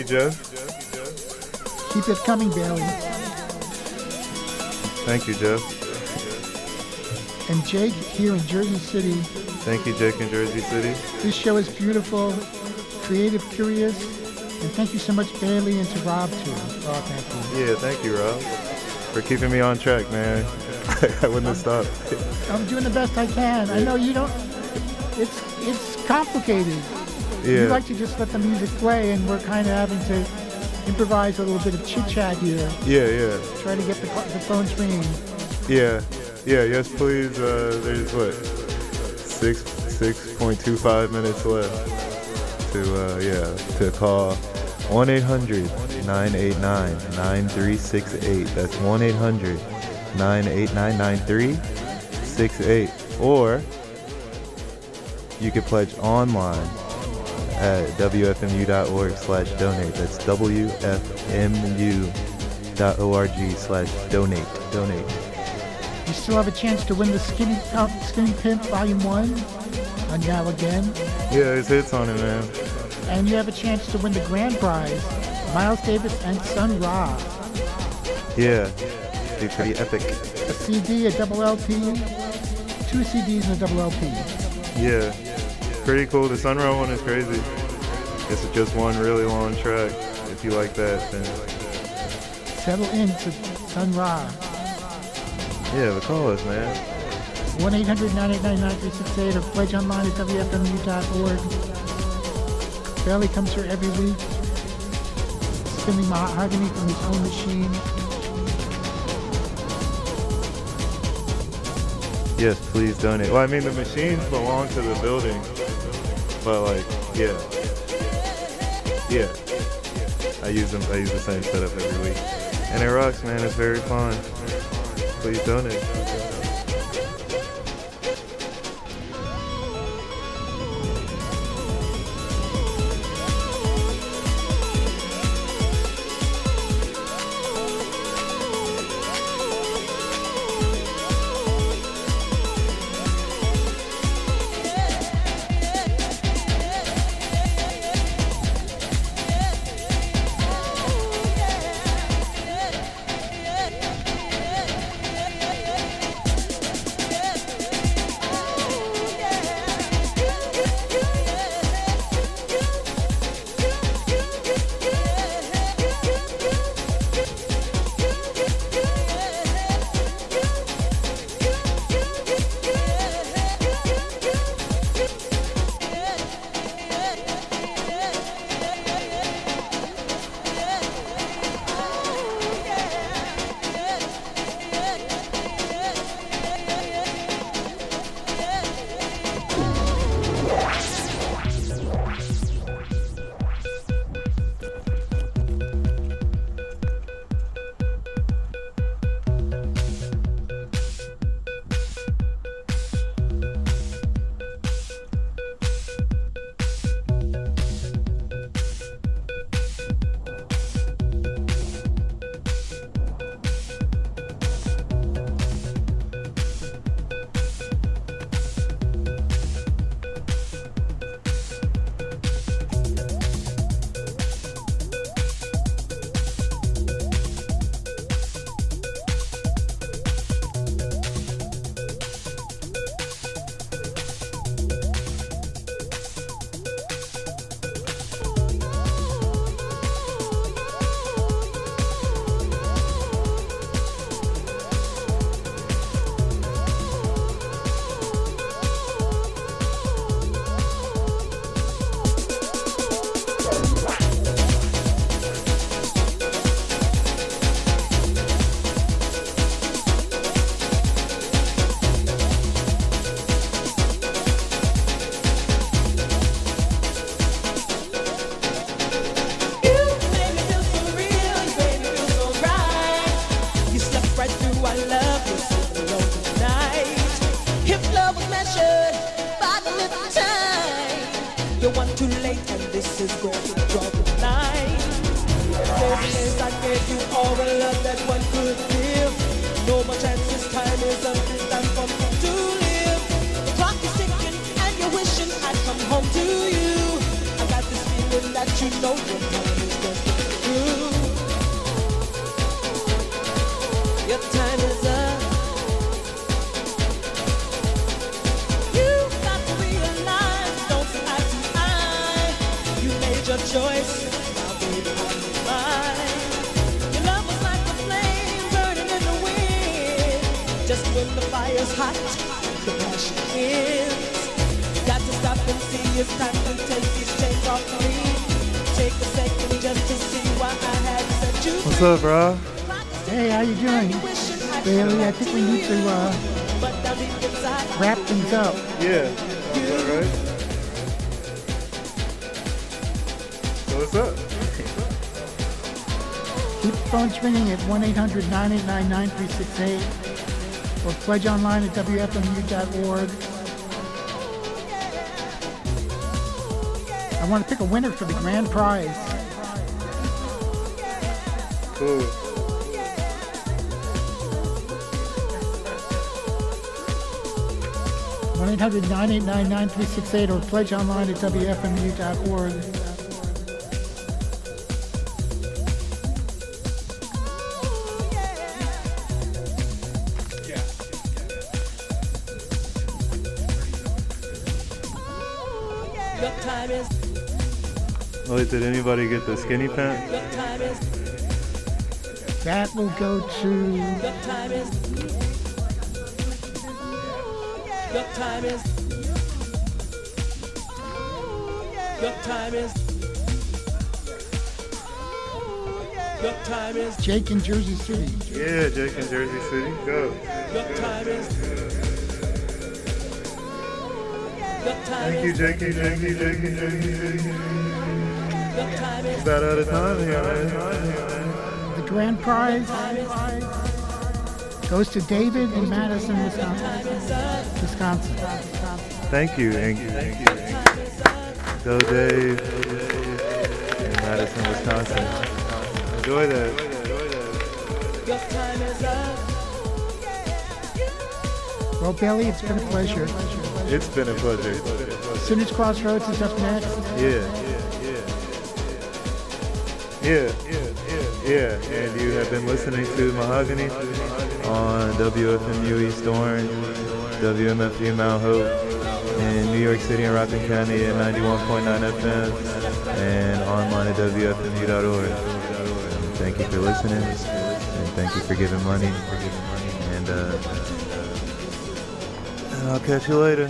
you, Jeff. Keep it coming, Bailey. Thank you, Jeff. And Jake here in Jersey City. Thank you, Jake in Jersey City. This show is beautiful, creative, curious, and thank you so much, Bailey, and to Rob, too. Oh, thank you. Yeah, thank you, Rob, for keeping me on track, man. I wouldn't have stopped. I'm doing the best I can. I know you don't... It's complicated. Yeah. You like to just let the music play, and we're kind of having to improvise a little bit of chit-chat here. Yeah. Try to get the phone ringing. Yeah, yes, please. There's what, 6.25 minutes left to call 1-800-989-9368. That's 1-800-989-9368. Or you can pledge online at wfmu.org/donate. That's wfmu.org/donate. Donate. You still have a chance to win the Skinny Pimp Volume 1 on Now Again. Yeah, there's hits on it, man. And you have a chance to win the grand prize, Miles Davis and Sun Ra. Yeah, be pretty epic. A CD, a double LP, 2 CDs and a double LP. Yeah, pretty cool. The Sun Ra one is crazy. It's just one really long track. If you like that, then settle into Sun Ra. Yeah, but call us, man. 1-800-989-9368 or pledge online at wfmu.org. Bailey comes here every week, spinning mahogany from his own machine. Yes, please donate. Well, I mean, the machines belong to the building, but like, yeah. I use the same setup every week, and it rocks, man. It's very fun. Please donate. Home to you. I got this feeling that you know your time is just stayed on my mind. Your love was like a flame burning in the wind. Just when the fire's hot, the passion ends. Got to stop and see it's time to take these chains off me. Take a second just to see why I had set you free. What's up, bro? Hey, how you doing? Bailey, I think we need to wrap things up. Yeah, sounds about right. So what's up? Keep the phones ringing at 1-800-989-9368 or pledge online at WFMU.org. I want to pick a winner for the grand prize. Cool. One 1-800-989-9368 or pledge online at WFMU.org. Wait, did anybody get the skinny pants? That will go to... Jake in Jersey City. Yeah, Jake in Jersey City. Go. Thank you, Jakey. About out of time here, man. The grand prize goes to David in Madison, Wisconsin. Thank you. Go, Dave in Madison, Wisconsin. Enjoy that. Well, Bailey, it's been a pleasure. It's been a pleasure. Sinners Crossroads is up next. Yeah, and you have been listening to Mahogany on WFMU East Orange, WMFU Mount Hope, in New York City and Rockland County at 91.9 FM, and online at WFMU.org. Thank you for listening, and thank you for giving money, and I'll catch you later.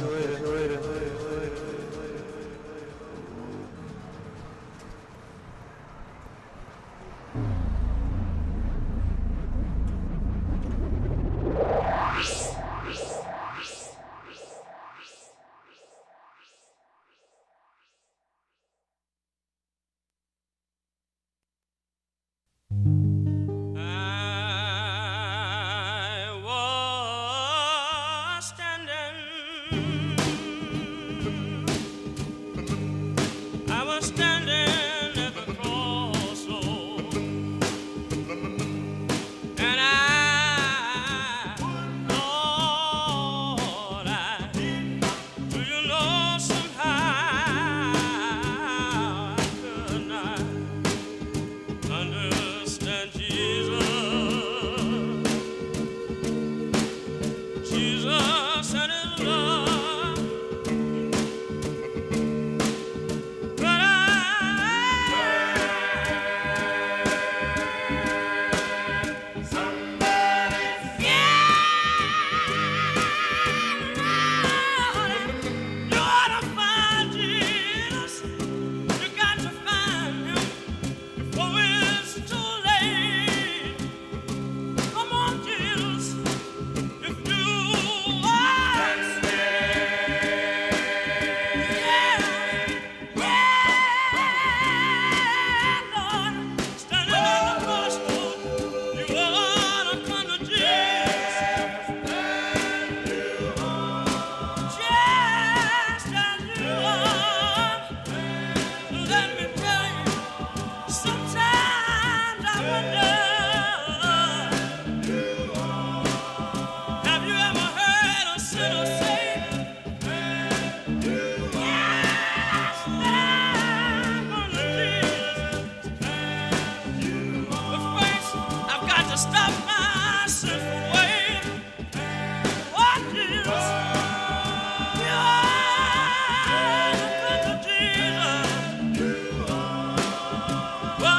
Well,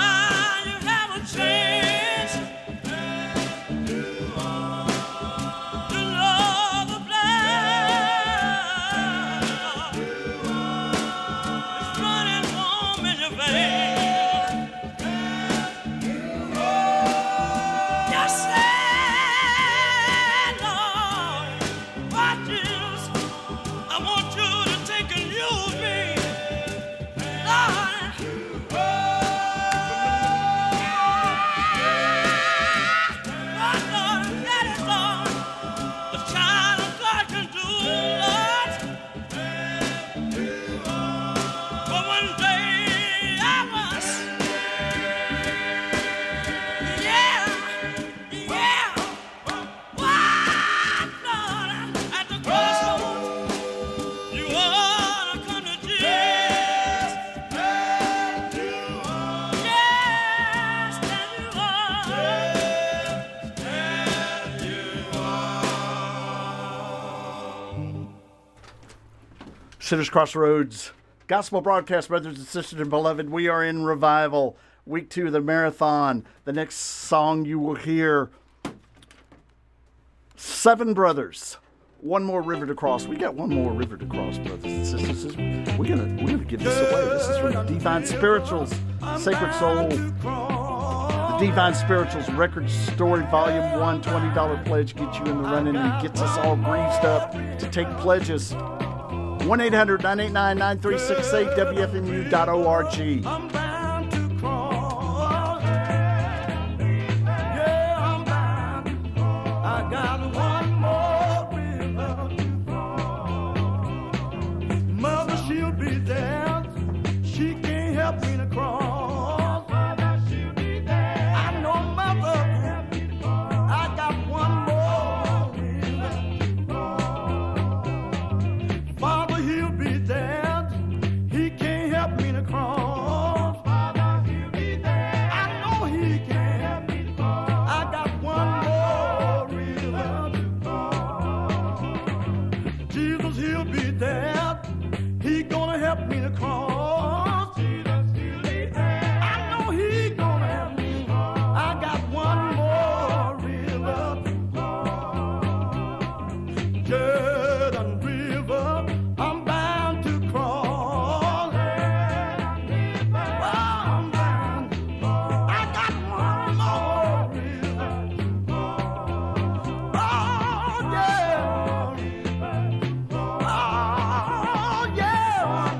Sinners Crossroads Gospel Broadcast, brothers and sisters and beloved. We are in revival, week 2 of the marathon. The next song you will hear, Seven Brothers, One More River to Cross. We got one more river to cross, brothers and sisters. We're gonna give this away. This is from the Divine Spirituals, Sacred Soul. The Divine Spirituals Record Story Volume 1, $20 pledge gets you in the running and gets us all greased up to take pledges. 1-800-989-9368, WFMU.org. I'm bound to cross. Yeah, I'm bound to cross. I got one more river to cross. Mother, she'll be there. She can't help me to cross. Mother, she'll be there. I know mother. I got one more river to cross. Father, he'll be there. He can't help me to cross. Father, he'll be there. I know he can help me to cross. I got one more river to cross. Jesus, he'll be there. He gonna help me to cross. Jesus, he'll be there. I know he gonna help me to cross. I got one more river to cross. Jordan River, I'm bound to cross. I'm bound to cross. I got one more river to cross. Oh, yeah. Oh, yeah.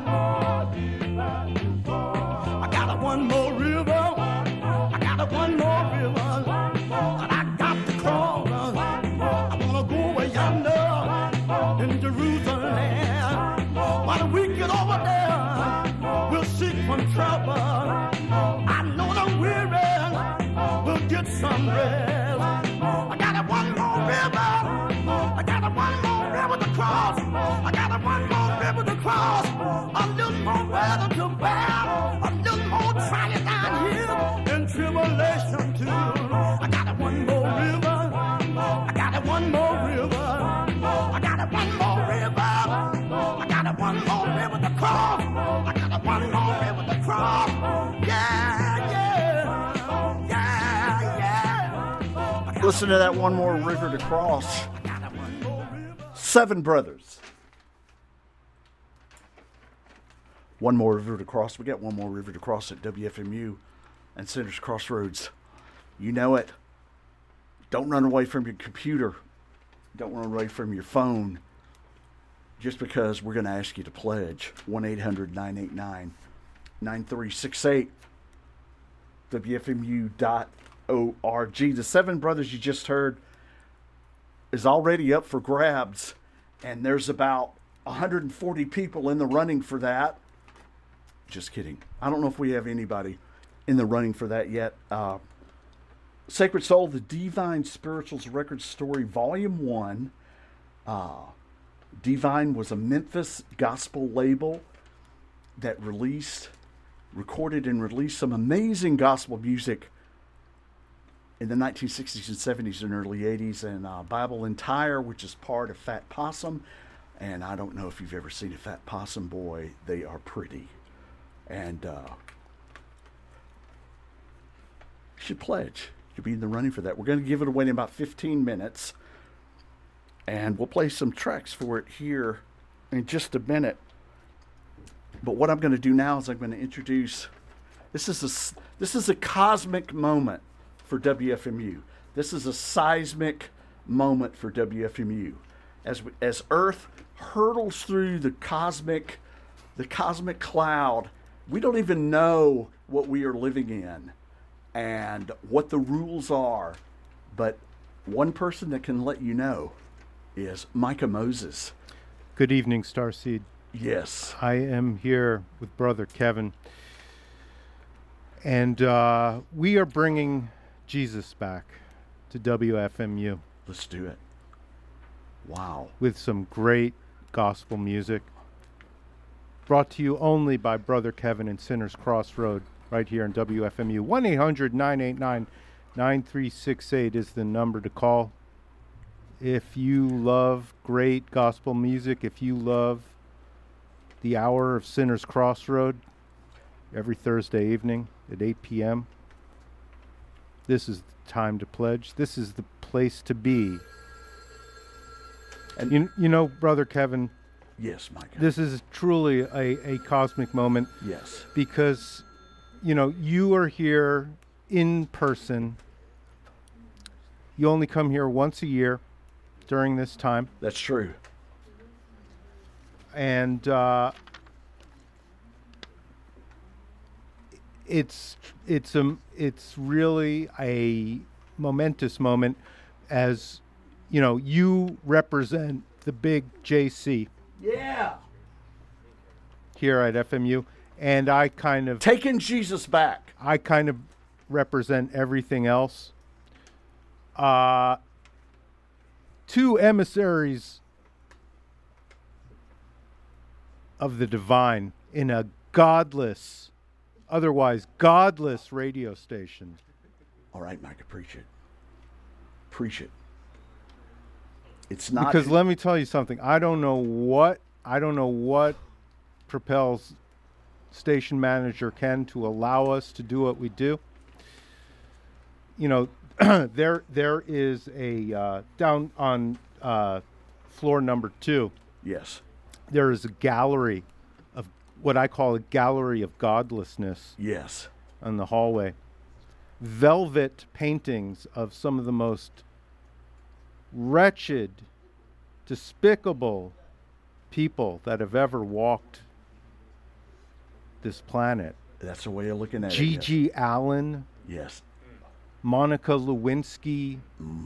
I got one more river. I got one more river. And I got to cross. I wanna go way yonder in Jerusalem. Why don't we get over there? We'll seek from trouble. I know the weary will get some rest. I got one more river. I got one more river to cross. I got one more river to cross. A little more weather to bear. A little more trial down here in tribulation too. I got one more river. I got one more river. I got one more river. I got one more river to cross. I got one more river to cross. Yeah, yeah, yeah, yeah. Listen to that One More River to Cross. Seven Brothers. One more river to cross. We got one more river to cross at WFMU and Sinners Crossroads. You know it. Don't run away from your computer. Don't run away from your phone. Just because we're going to ask you to pledge. 1-800-989-9368. WFMU.org. The Seven Brothers you just heard is already up for grabs. And there's about 140 people in the running for that. Just kidding. I don't know if we have anybody in the running for that yet. Sacred Soul, the Divine Spirituals Record Story, Volume 1. Divine was a Memphis gospel label that recorded and released some amazing gospel music in the 1960s and 70s and early 80s. And Bible Entire, which is part of Fat Possum. And I don't know if you've ever seen a Fat Possum, boy. They are pretty. And you should pledge. You'll be in the running for that. We're going to give it away in about 15 minutes. And we'll play some tracks for it here in just a minute. But what I'm going to do now is I'm going to introduce... This is a cosmic moment for WFMU. This is a seismic moment for WFMU. As Earth hurtles through the cosmic cloud, we don't even know what we are living in and what the rules are. But one person that can let you know is Micah Moses. Good evening, Starseed. Yes. I am here with Brother Kevin. And we are bringing Jesus back to WFMU. Let's do it. Wow. With some great gospel music. Brought to you only by Brother Kevin and Sinners Crossroad right here in WFMU. 1-800-989-9368 is the number to call. If you love great gospel music, if you love the hour of Sinner's Crossroad every Thursday evening at 8 p.m. This is the time to pledge. This is the place to be. And You know, Brother Kevin, yes, Micah. this is truly a cosmic moment Yes. because, you are here in person. You only come here once a year during this time. That's true. And it's really a momentous moment, as you represent the big JC Yeah. here at FMU, and I kind of Taking Jesus back. represent everything else. Two emissaries of the divine in a otherwise godless radio station. All right, Micah, preach it. Preach it. It's not Because let me tell you something. I don't know what propels station manager Ken to allow us to do what we do. There is a down on floor number 2. Yes. There is a gallery of what I call a gallery of godlessness Yes. on the hallway. Velvet paintings of some of the most wretched, despicable people that have ever walked this planet. That's a way of looking at it. Gigi Allen, Yes. Monica Lewinsky,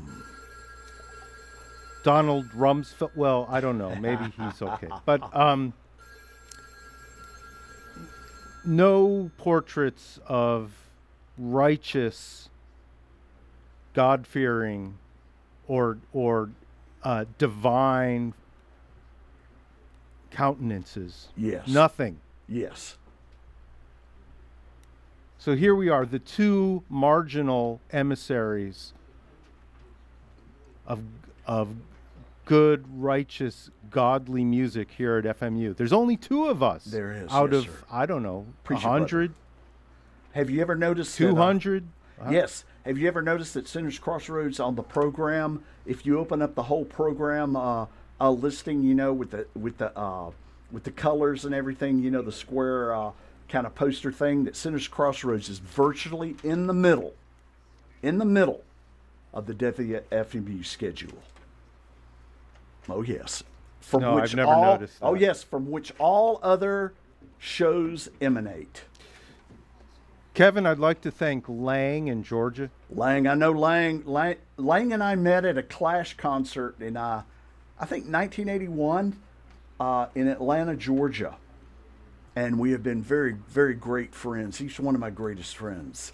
Donald Rumsfeld. Well, I don't know. Maybe he's okay. But no portraits of righteous, God-fearing, or divine countenances. Yes. Nothing. Yes. So here we are, the two marginal emissaries of good, righteous, godly music here at FMU. There's only 2 of us. There is, Out yes, of, sir. I don't know, Preach it, 100, Have you ever noticed that, 200? yes. Have you ever noticed that Sinners Crossroads on the program, if you open up the whole program listing, with the colors and everything, the square kind of poster thing, that Sinners Crossroads is virtually in the middle of the WFMU schedule. Oh yes. From No, which I've never noticed Oh that. yes, from which all other shows emanate. Kevin, I'd like to thank Lang in Georgia. Lang, I know Lang and I met at a Clash concert in I think 1981 in Atlanta, Georgia. And we have been very, very great friends. He's one of my greatest friends.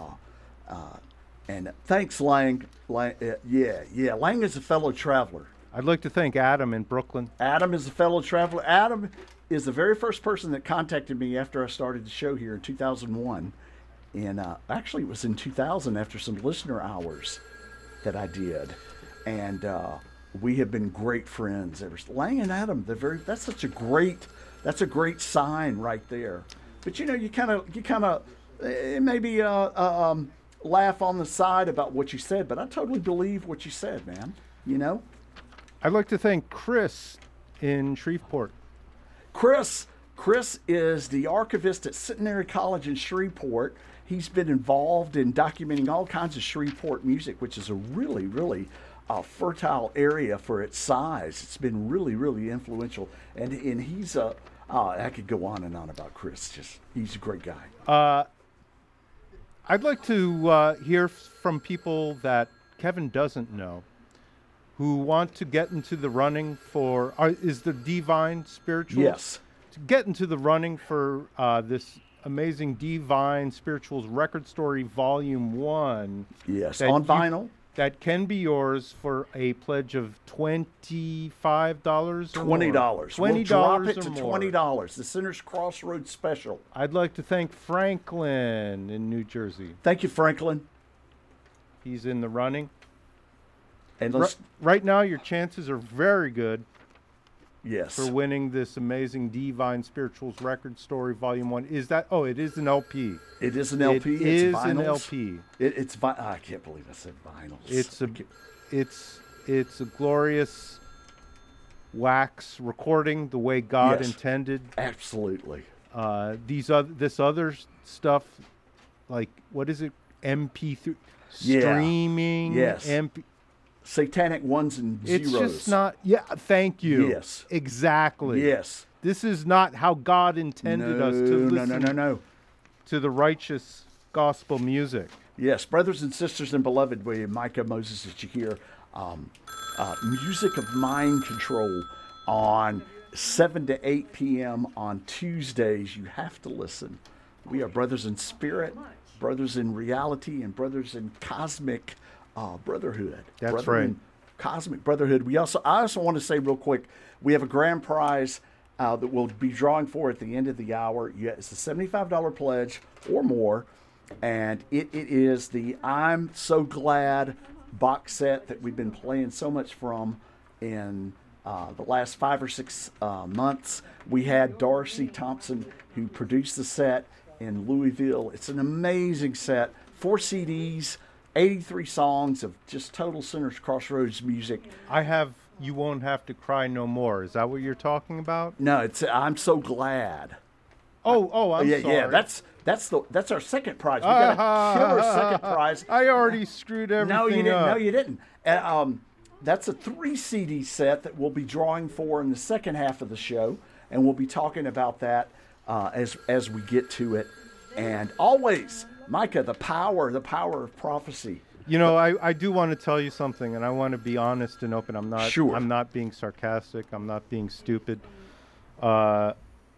And thanks, Lang. Lang is a fellow traveler. I'd like to thank Adam in Brooklyn. Adam is a fellow traveler. Adam is the very first person that contacted me after I started the show here in 2001. And actually, it was in 2000 after some listener hours that I did. And we have been great friends ever since. Lang and Adam, that's a great sign right there. But you kind of maybe laugh on the side about what you said, but I totally believe what you said, man. I'd like to thank Chris in Shreveport. Chris is the archivist at Centenary College in Shreveport. He's been involved in documenting all kinds of Shreveport music, which is a really, really fertile area for its size. It's been really, really influential. And he's I could go on and on about Chris. He's a great guy. I'd like to hear from people that Kevin doesn't know, who want to get into the running for, is the Divine Spirituals? Yes. To get into the running for this amazing Divine Spirituals Record Story Volume 1. Yes, that on vinyl. That can be yours for a pledge of $25 or $20. more. $20 We'll drop it to $20. The Sinners Crossroads special. I'd like to thank Franklin in New Jersey. Thank you, Franklin. He's in the running. And let's Right now, your chances are very good. Yes. for winning this amazing Divine Spirituals Record Story Volume 1. Is that, it is an LP. It is an LP. It It's is vinyls. an LP. I can't believe I said vinyls. It's a glorious wax recording the way God Yes. intended. Absolutely. This other stuff, like, what is it? MP3 Yeah. streaming. Yes. MP. Satanic ones and It's zeros. just not. Yeah. Thank you. Yes. Exactly. Yes. This is not how God intended us to listen No. to the righteous gospel music. Yes, brothers and sisters and beloved, Micah Moses that you hear, Music of Mind Control on 7 to 8 p.m. on Tuesdays. You have to listen. We are brothers in spirit, brothers in reality, and brothers in cosmic brotherhood. That's Brother right. in Cosmic brotherhood. I also want to say real quick, we have a grand prize that we'll be drawing for at the end of the hour. It's a $75 pledge or more, and it is the I'm So Glad box set that we've been playing so much from in the last 5 or 6 months. We had Darcy Thompson, who produced the set in Louisville. It's an amazing set, 4 CDs, 83 songs of just total Sinners Crossroads music. I have You Won't Have to Cry No More. Is that what you're talking about? No, it's I'm So Glad. I'm yeah, sorry. yeah, that's our second prize. We got a killer second prize. I already screwed everything No, you didn't. up. No, you didn't. That's a 3 CD set that we'll be drawing for in the second half of the show, and we'll be talking about that as we get to it. And always, Micah, the power of prophecy. You know, I do want to tell you something, and I want to be honest and open. I'm not. Sure. I'm not being sarcastic. I'm not being stupid. I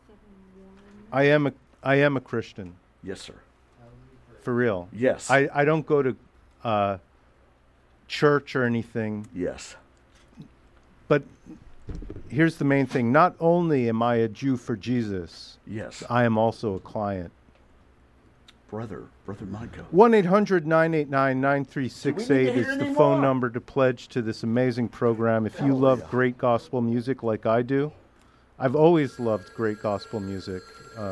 am a Christian, Yes, sir. for real. Yes. I don't go to church or anything. Yes. But here's the main thing. Not only am I a Jew for Jesus, Yes. I am also a client. Brother Micah. 1-800-989-9368 hear is the any phone more? number to pledge to this amazing program. If you love great gospel music like I do, I've always loved great gospel music.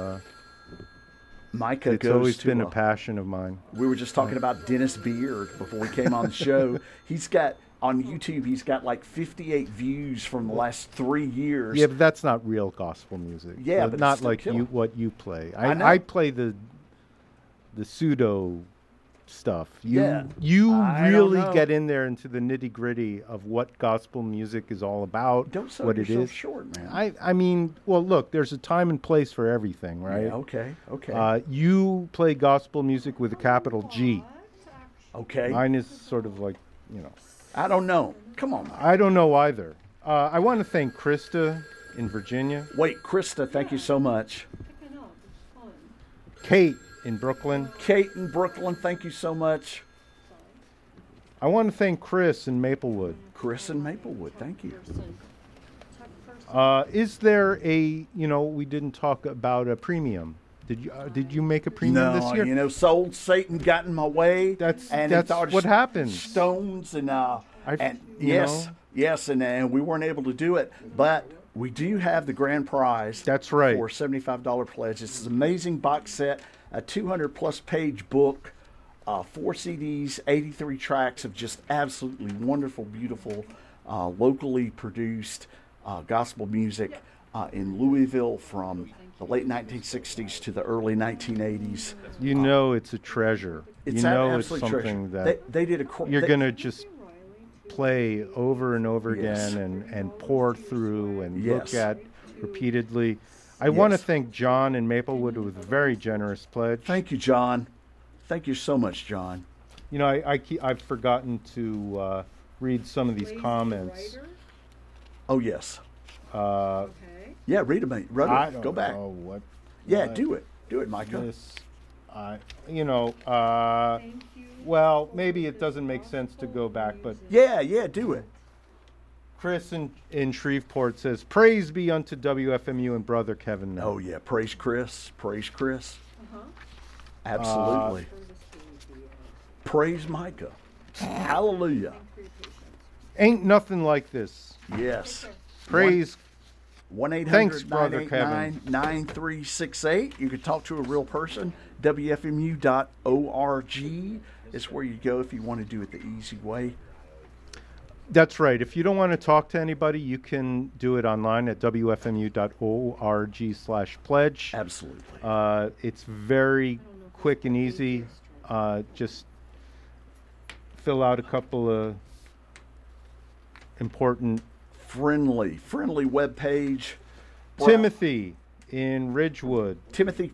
Micah It's goes always to been a passion of mine. We were just talking about Dennis Beard before we came on the show. He's got on YouTube. He's got like 58 views from the last 3 years. Yeah, but that's not real gospel music. Yeah, but it's not still like killer. what you play. I know. I play the pseudo stuff. You Yeah. I don't really know. get in there into the nitty gritty of what gospel music is all about. Don't sell what it yourself is. short, man. I mean, well, look, there's a time and place for everything, right? Yeah, okay. You play gospel music with a capital G. Okay. Mine is sort of like, I don't know. Come on. Mike. I don't know either. I want to thank Krista in Virginia, Wait, Krista, thank you so much. Kate in Brooklyn. Kate in Brooklyn, thank you so much. I want to thank Chris in Maplewood. Chris in Maplewood, thank you. Is there we didn't talk about a premium. Did you make a premium this year? No, soul Satan got in my way. That's and he thought what happens. Stones and yes, and we weren't able to do it, but we do have the grand prize. That's right. For $75 pledge. It's an amazing box set, a 200+ page book, 4 CDs, 83 tracks of just absolutely wonderful, beautiful, locally produced gospel music in Louisville from the late 1960s to the early 1980s. You know it's a treasure. It's you know it's absolute something treasure. that They did a you're going to just play over and over Yes. again and pour through and Yes. look at repeatedly. I want to Yes. thank John in Maplewood with a very generous pledge. Thank you, John. Thank you so much, John. You know, I've forgotten to read some of these comments. Oh, yes. Uh, Yeah, read them. I don't Go back. know what. Yeah, what do it. Do it, Micah. This, well, maybe it doesn't make sense to go back, but Yeah, do it. Chris in Shreveport says, "Praise be unto WFMU and brother Kevin." Knight." Oh, yeah. Praise Chris. Praise Chris. Absolutely. Praise Micah. Hallelujah. Ain't nothing like this. Yes. Praise Thanks, Brother Kevin. 1-800-989-9368. You can talk to a real person. WFMU.org is where you go if you want to do it the easy way. That's right. If you don't want to talk to anybody, you can do it online at wfmu.org/pledge. Absolutely. It's very quick and easy. Just fill out a couple of important. Friendly web page. Timothy in Ridgewood. Timothy,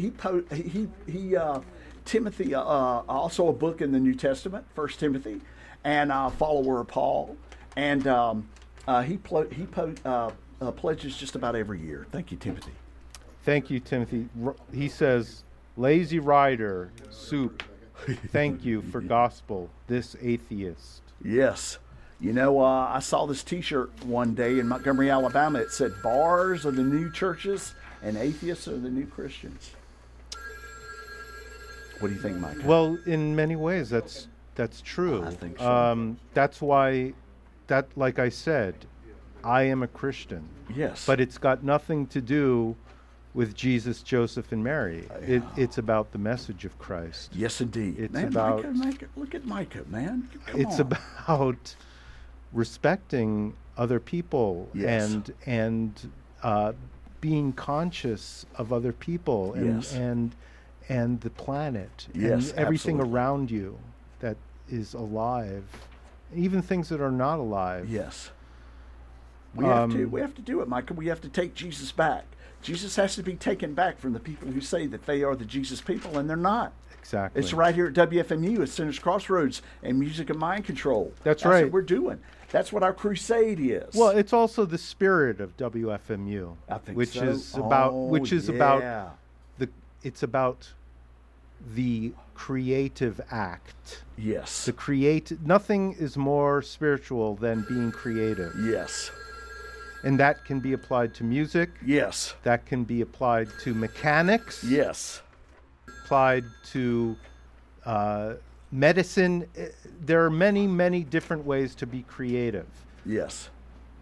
Timothy, also a book in the New Testament, 1 Timothy, and a follower of Paul, and he pledges just about every year. Thank you, Timothy. Thank you, Timothy. He says, "Lazy Rider, Soup, thank you for gospel, this atheist." Yes. You know, I saw this T-shirt one day in Montgomery, Alabama. It said, "Bars are the new churches, and atheists are the new Christians." What do you think, Mike? Well, in many ways, that's true. I think so. That's why, like I said, I am a Christian. Yes. But it's got nothing to do with Jesus, Joseph, and Mary. It's about the message of Christ. Yes, indeed. It's man, about. Micah, look at Micah, man. Come it's on. about respecting other people. Yes. and being conscious of other people Yes. and the planet Yes, and everything absolutely. around you that is alive, even things that are not alive. Yes. We have to do it, Micah. We have to take Jesus back. Jesus has to be taken back from the people who say that they are the Jesus people, and they're not. Exactly. It's right here at WFMU at Sinners Crossroads and Music and Mind Control. That's What right. we're doing. That's what our crusade is. Well, it's also the spirit of WFMU, I think which so. is about Yeah. it's about the creative act. Yes. Nothing is more spiritual than being creative. Yes. And that can be applied to music, Yes. that can be applied to mechanics, Yes. applied to medicine. There are many, many different ways to be creative. Yes.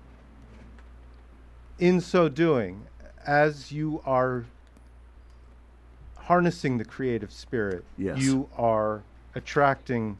In so doing, as you are harnessing the creative spirit, Yes. you are attracting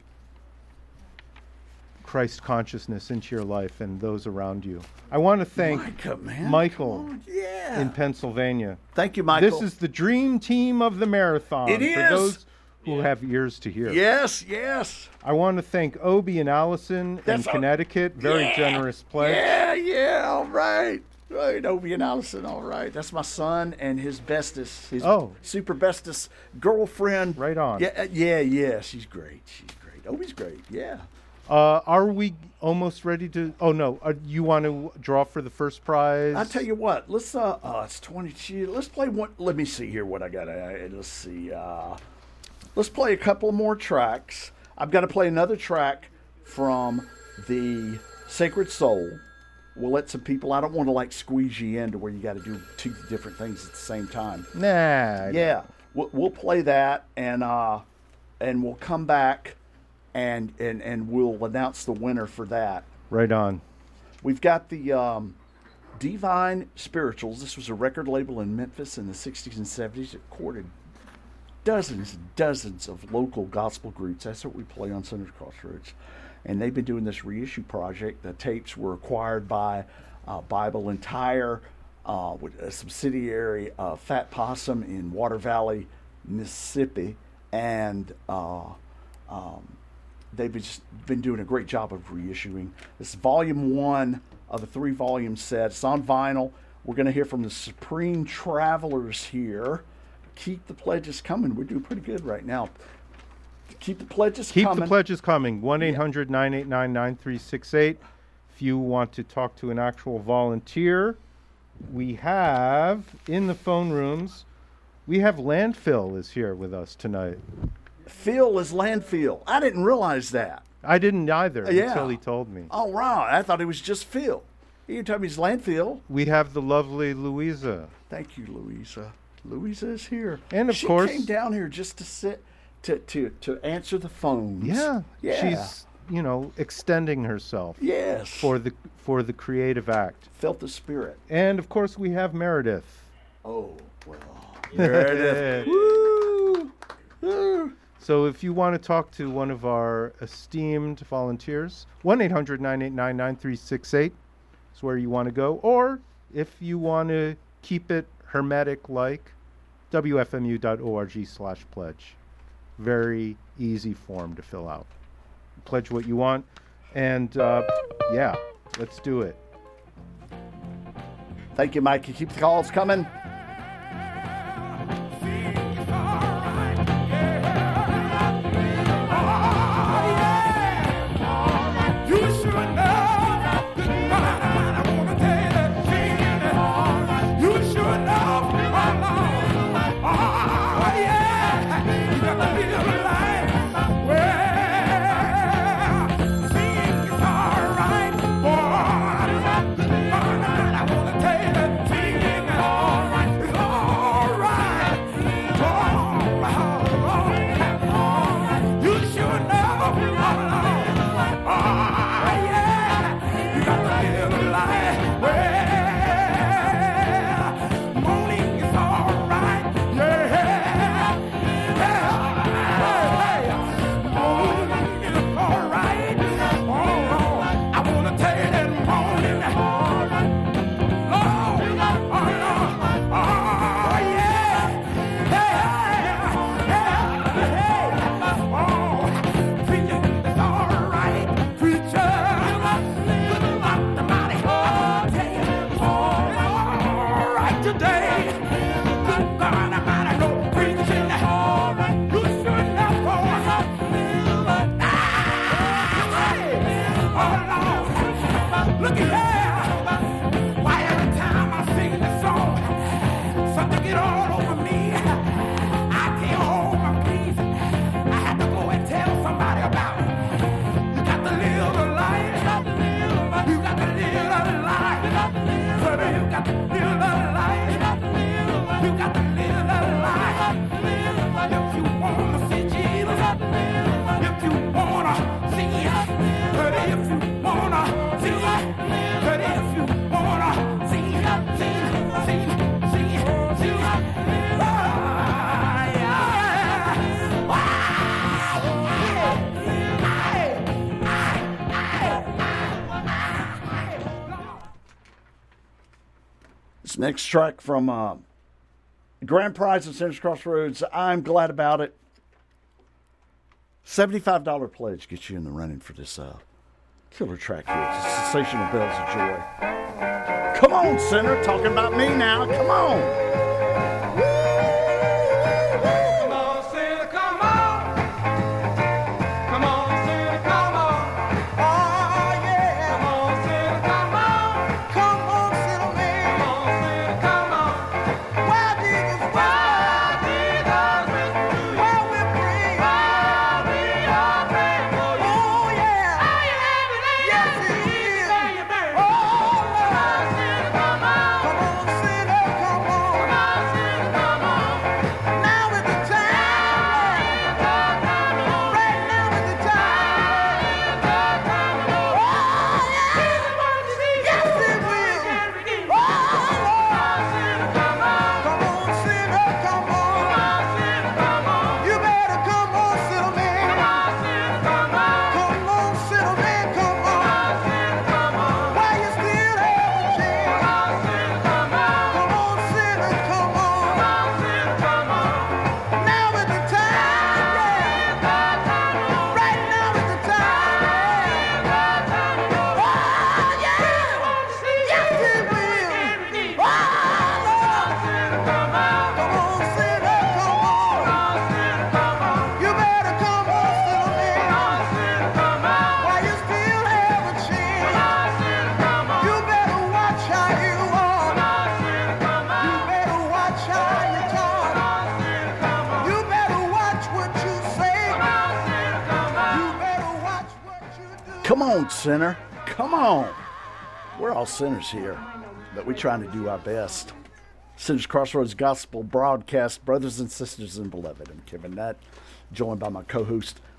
Christ consciousness into your life and those around you. I want to thank Micah, man. Michael Come on. Yeah. in Pennsylvania. Thank you, Michael. This is the dream team of the marathon. It For is. those who have ears to hear. Yes, yes. I want to thank Obie and Allison That's in Connecticut. Very generous pledge. Yeah, all right. Right, Obie and Allison, all right. That's my son and his bestest, his super bestest girlfriend. Right on. Yeah. She's great. Obie's great, yeah. Are we almost ready to? Oh no! You want to draw for the first prize? I'll tell you what. Let's it's 22. Let's play one. Let me see here what I got. Let's see. Let's play a couple more tracks. I've got to play another track from the Sacred Soul. We'll let some people. I don't want to like squeeze you into where you got to do two different things at the same time. Nah. Yeah, we'll play that and we'll come back and we'll announce the winner for that. Right on. We've got the Divine Spirituals. This was a record label in Memphis in the 60s and 70s. It courted dozens and dozens of local gospel groups. That's what we play on Sinners Crossroads. And they've been doing this reissue project. The tapes were acquired by Bible and Tire, with a subsidiary of Fat Possum in Water Valley, Mississippi. And they've just been doing a great job of reissuing. This is volume 1 of a 3-volume set. It's on vinyl. We're going to hear from the Supreme Travelers here. Keep the pledges coming. We're doing pretty good right now. Keep the pledges coming. Keep the pledges coming. 1-800-989-9368. If you want to talk to an actual volunteer, we have in the phone rooms, we have Landfill is here with us tonight. Phil is Landfill. I didn't realize that. I didn't either until he told me. Oh, right. I thought it was just Phil. You told me it's Landfill. We have the lovely Louisa. Thank you, Louisa. Louisa is here. And She of course, came down here just to sit to answer the phones. Yeah. Yeah. She's extending herself Yes. for the creative act. Felt the spirit. And of course, we have Meredith. Oh, well. Meredith. Woo! Woo! So if you want to talk to one of our esteemed volunteers, 1-800-989-9368 is where you want to go. Or if you want to keep it hermetic like, wfmu.org/pledge. Very easy form to fill out. Pledge what you want. And yeah, let's do it. Thank you, Mikey. Keep the calls coming. Next track from Grand Prize at Sinners Crossroads. I'm glad about it. $75 pledge gets you in the running for this killer track here. It's a Sensational Bells of Joy. Come on, Sinner. Talking about me now. Come on. Come on, sinner. Come on. We're all sinners here, but we're trying to do our best. Sinners Crossroads Gospel Broadcast, brothers and sisters and beloved. I'm Kevin Nutt, joined by my co-host,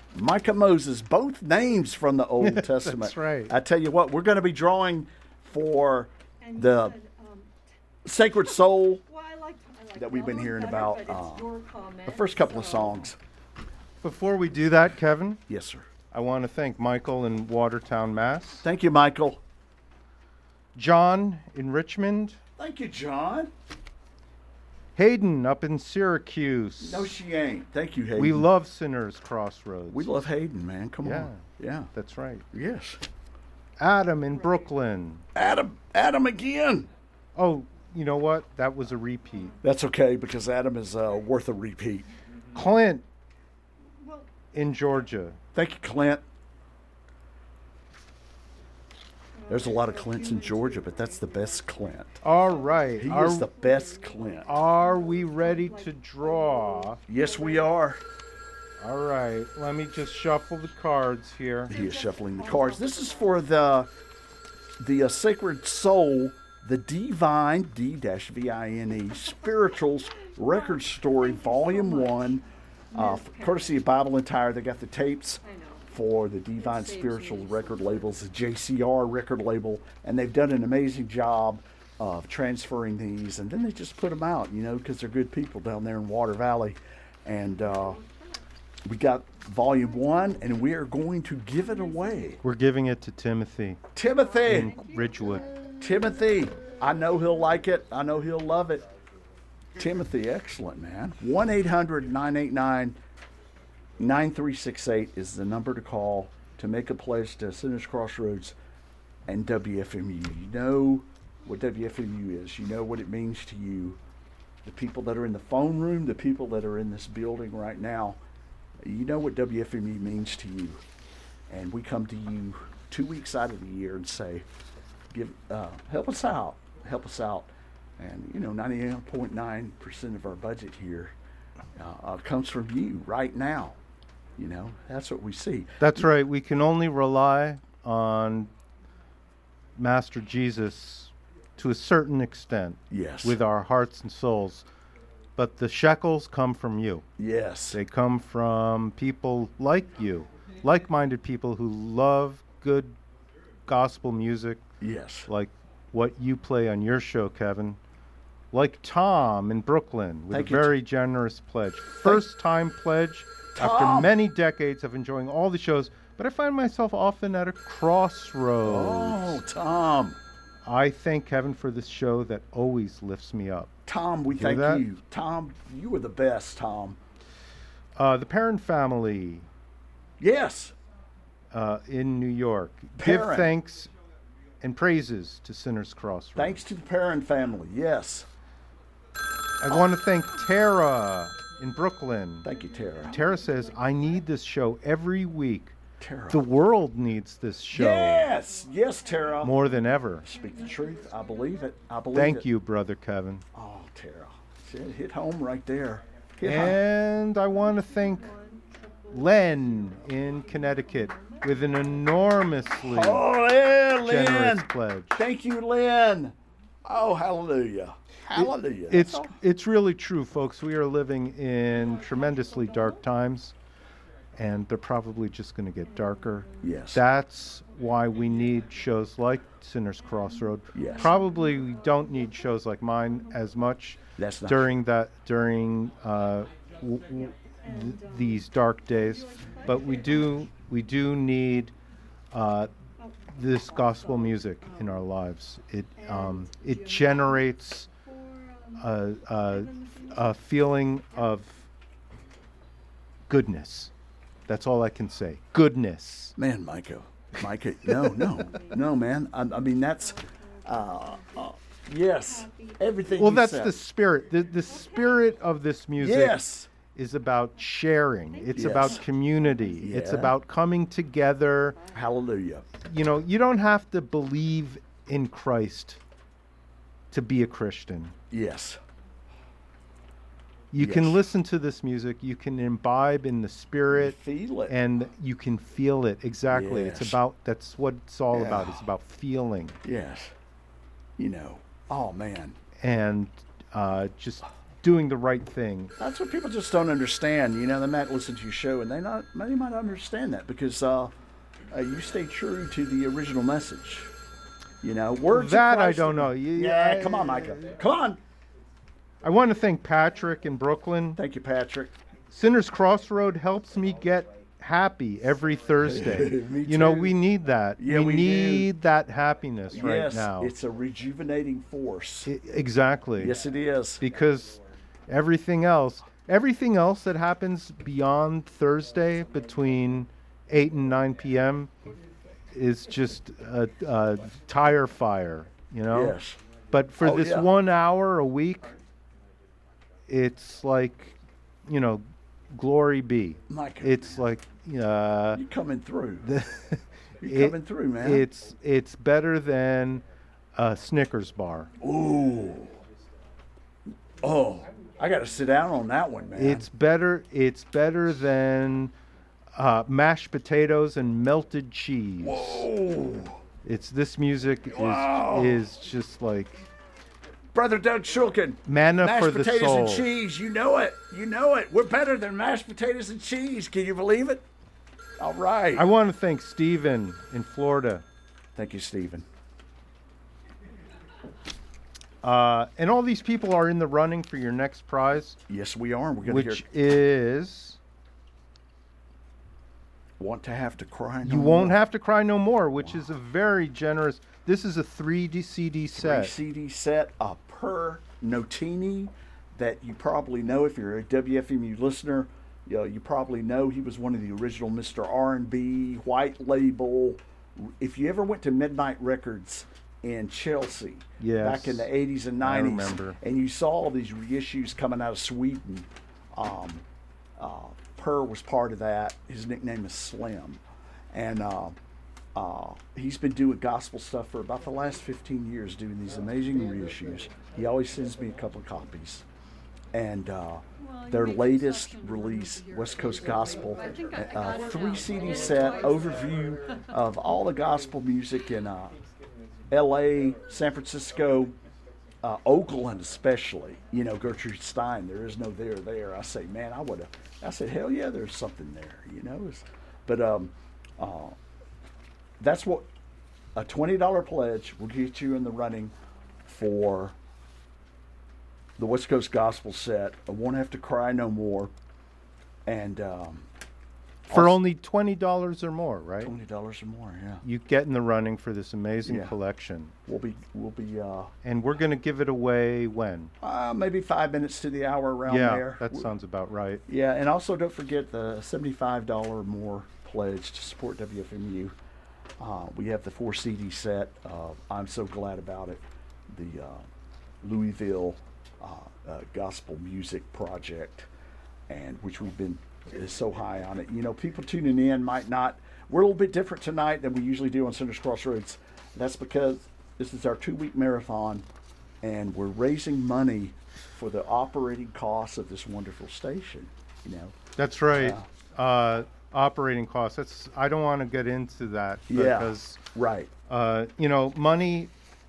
Micah Moses, both names from the Old Testament. That's right. I tell you what, we're going to be drawing for And you the said, Sacred Soul well, I like that we've been one hearing better, about, but it's your comment, the first couple of so- songs. Before we do that, Kevin, Yes, sir. I want to thank Michael in Watertown, Mass. Thank you, Michael. John in Richmond. Thank you, John. Hayden up in Syracuse. No, she ain't. Thank you, Hayden. We love Sinners Crossroads. We love Hayden, man. Come Yeah. on. Yeah. That's right. Yes. Adam in Brooklyn. Adam again. Oh, you know what? That was a repeat. That's okay because Adam is worth a repeat. Clint Well, in Georgia. Thank you, Clint. There's a lot of Clints in Georgia, but that's the best Clint. All right. He is the best Clint. Are we ready to draw? Yes, we are. All right. Let me just shuffle the cards here. He is shuffling the cards. This is for the Sacred Soul, the Divine, D-V-I-N-E, Spirituals Record Story, Volume 1, courtesy of Bible and Tire. They got the tapes for the Divine Spiritual record labels, the JCR record label, and they've done an amazing job of transferring these, and then they just put them out, you know, because they're good people down there in Water Valley. And we got Volume 1, and we are going to give it away. We're giving it to Timothy Timothy! in Ridgewood. Timothy, I know he'll like it. I know he'll love it. Timothy, excellent, man. 1-800-989-9368 is the number to call to make a pledge to Sinners Crossroads and WFMU. You know what WFMU is. You know what it means to you. The people that are in the phone room, the people that are in this building right now, you know what WFMU means to you. And we come to you 2 weeks out of the year and say, help us out. Help us out. And, you know, 99.9% of our budget here comes from you right now. You know, that's what we see. That's right. We can only rely on Master Jesus to a certain extent. Yes. With our hearts and souls. But the shekels come from you. Yes. They come from people like you, like-minded people who love good gospel music, Yes. like what you play on your show, Kevin. Like Tom in Brooklyn with Thank a you, very generous pledge. First-time pledge after Tom! many decades of enjoying all the shows, but I find myself often at a crossroads. Oh, Tom. I thank Kevin for this show that always lifts me up. Tom, we Hear thank that? you. Tom, you are the best, Tom. The Parent family Yes. in New York. Give Parent. thanks and praises to Sinners Crossroads. Thanks to the Perrin family. Yes. I want to thank Tara in Brooklyn. Thank you, Tara. Tara says, I need this show every week. Tara. The world needs this show Yes. Yes, Tara. more than ever. Speak the truth. I believe it. I believe Thank it. you, Brother Kevin. Oh, Tara. Shit, hit home right there. Hit home. And I want to thank Len in Connecticut with an enormously Oh, yeah, generous Lynn. pledge. Thank you, Lynn. Oh, hallelujah. Hallelujah. It's That's all. it's really true, folks. We are living in tremendously dark times, and they're probably just going to get darker. Yes. That's why we need shows like Sinners Crossroad. Yes. Probably we don't need shows like mine as much That's not during these dark days, but we do need this gospel music in our lives. It generates a feeling of goodness. That's all I can say. Goodness. Man, Micah, no, man. I mean, that's, yes, everything Well, you that's said. the spirit. The spirit of this music Yes. is about sharing. It's Yes. about community. It's Yeah. about coming together. Hallelujah. You know, you don't have to believe in Christ to be a Christian. Yes. You Yes. can listen to this music, you can imbibe in the spirit, Feel it. and you can feel it. Exactly. Yes. That's what it's all about. Yeah. It's about feeling Yes. You know, oh, man. and just doing the right thing. That's what people just don't understand. You know, they might listen to your show and they might not understand that because you stay true to the original message. You know, words of That I Christ- don't know. Yeah, come on, Micah. Come on. I want to thank Patrick in Brooklyn. Thank you, Patrick. Sinners Crossroad helps me get happy every Thursday. Me You know, too. we need that. Yeah, we do. need that happiness right Yes, now. it's a rejuvenating force. Exactly. Yes, it is. Because everything else that happens beyond Thursday between 8 and 9 p.m. is just a tire fire, you know? Yes. But for Oh, this yeah. 1 hour a week, it's like, you know, glory be. Micah, It's like, you're coming through. You're coming through, man. It's better than a Snickers bar. Ooh. Oh, I got to sit down on that one, man. It's better than mashed potatoes and melted cheese. Whoa. It's this music Wow. is just like Brother Doug Shulkin. manna Mashed for the potatoes soul. and cheese. You know it. You know it. We're better than mashed potatoes and cheese. Can you believe it? All right. I want to thank Steven in Florida. Thank you, Stephen. And all these people are in the running for your next prize, Yes, we are. We're going to which hear is Want to Have to Cry No You Won't More. Have to Cry No More, which is a very generous. This is a 3D CD set. 3 CD set, a Per Notini that you probably know if you're a WFMU listener. You probably know he was one of the original Mr. R&B, white label. If you ever went to Midnight Records in Chelsea Yes. back in the 80s and 90s, I remember. and you saw all these reissues coming out of Sweden, Per was part of that. His nickname is Slim. And he's been doing gospel stuff for about the last 15 years, doing these amazing reissues. He always sends me a couple of copies. And their latest release, West Coast Gospel, 3 CD set overview of all the gospel music in L.A., San Francisco, Oakland especially. You know, Gertrude Stein, there is no there. I say, man, I said, hell yeah, there's something there, you know. But that's what a $20 pledge will get you in the running for the West Coast Gospel set. I Won't Have to Cry No More. And For only $20 or more, right? $20 or more, yeah. You get in the running for this amazing Yeah. collection. We'll be And we're going to give it away when? maybe 5 minutes to the hour around Yeah, there. that sounds about right. Yeah, and also don't forget the $75 or more pledge to support WFMU. We have the 4 CD set of I'm So Glad About It, the Louisville Gospel Music Project, and which we've been is so high on it. You know, people tuning in might not. We're a little bit different tonight than we usually do on Sinners Crossroads. That's because this is our 2-week marathon, and we're raising money for the operating costs of this wonderful station. You know. That's right. Operating costs. I don't want to get into that Yeah. because Right. you know, money.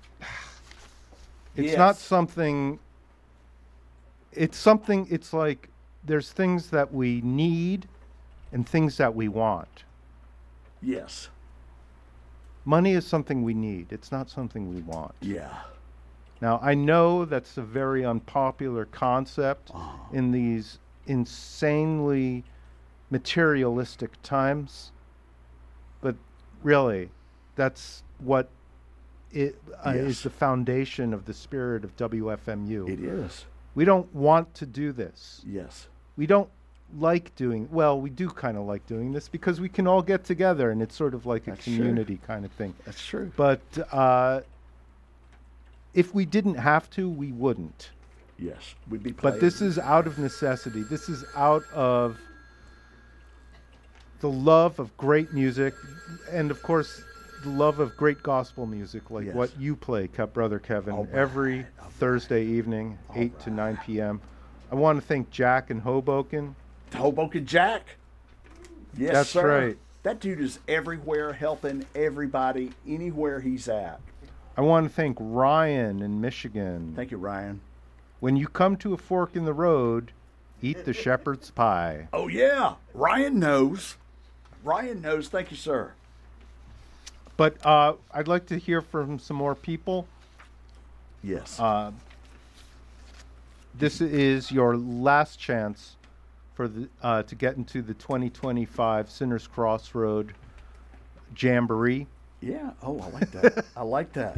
It's Yes. not something. It's something. It's like there's things that we need, and things that we want. Yes. Money is something we need. It's not something we want. Yeah. Now, I know that's a very unpopular concept in these insanely materialistic times, but really, that's what is Yes. the foundation of the spirit of WFMU. It is. We don't want to do this. Yes. We don't like doing, well, we do kind of like doing this because we can all get together and it's sort of like a That's true. community kind of thing. That's true. But if we didn't have to, we wouldn't. Yes. We'd be playing. But this is out of necessity. This is out of the love of great music and, of course, the love of great gospel music like Yes. what you play, Brother Kevin, All right, every Thursday evening, 8 to 9 p.m. I want to thank Jack in Hoboken. Hoboken Jack. Yes, That's sir. right. That dude is everywhere, helping everybody, anywhere he's at. I want to thank Ryan in Michigan. Thank you, Ryan. When you come to a fork in the road, eat the shepherd's pie. Oh, yeah. Ryan knows. Ryan knows. Thank you, sir. But I'd like to hear from some more people. Yes. This is your last chance for the to get into the 2025 Sinners Crossroad Jamboree. Yeah. Oh, I like that. I like that.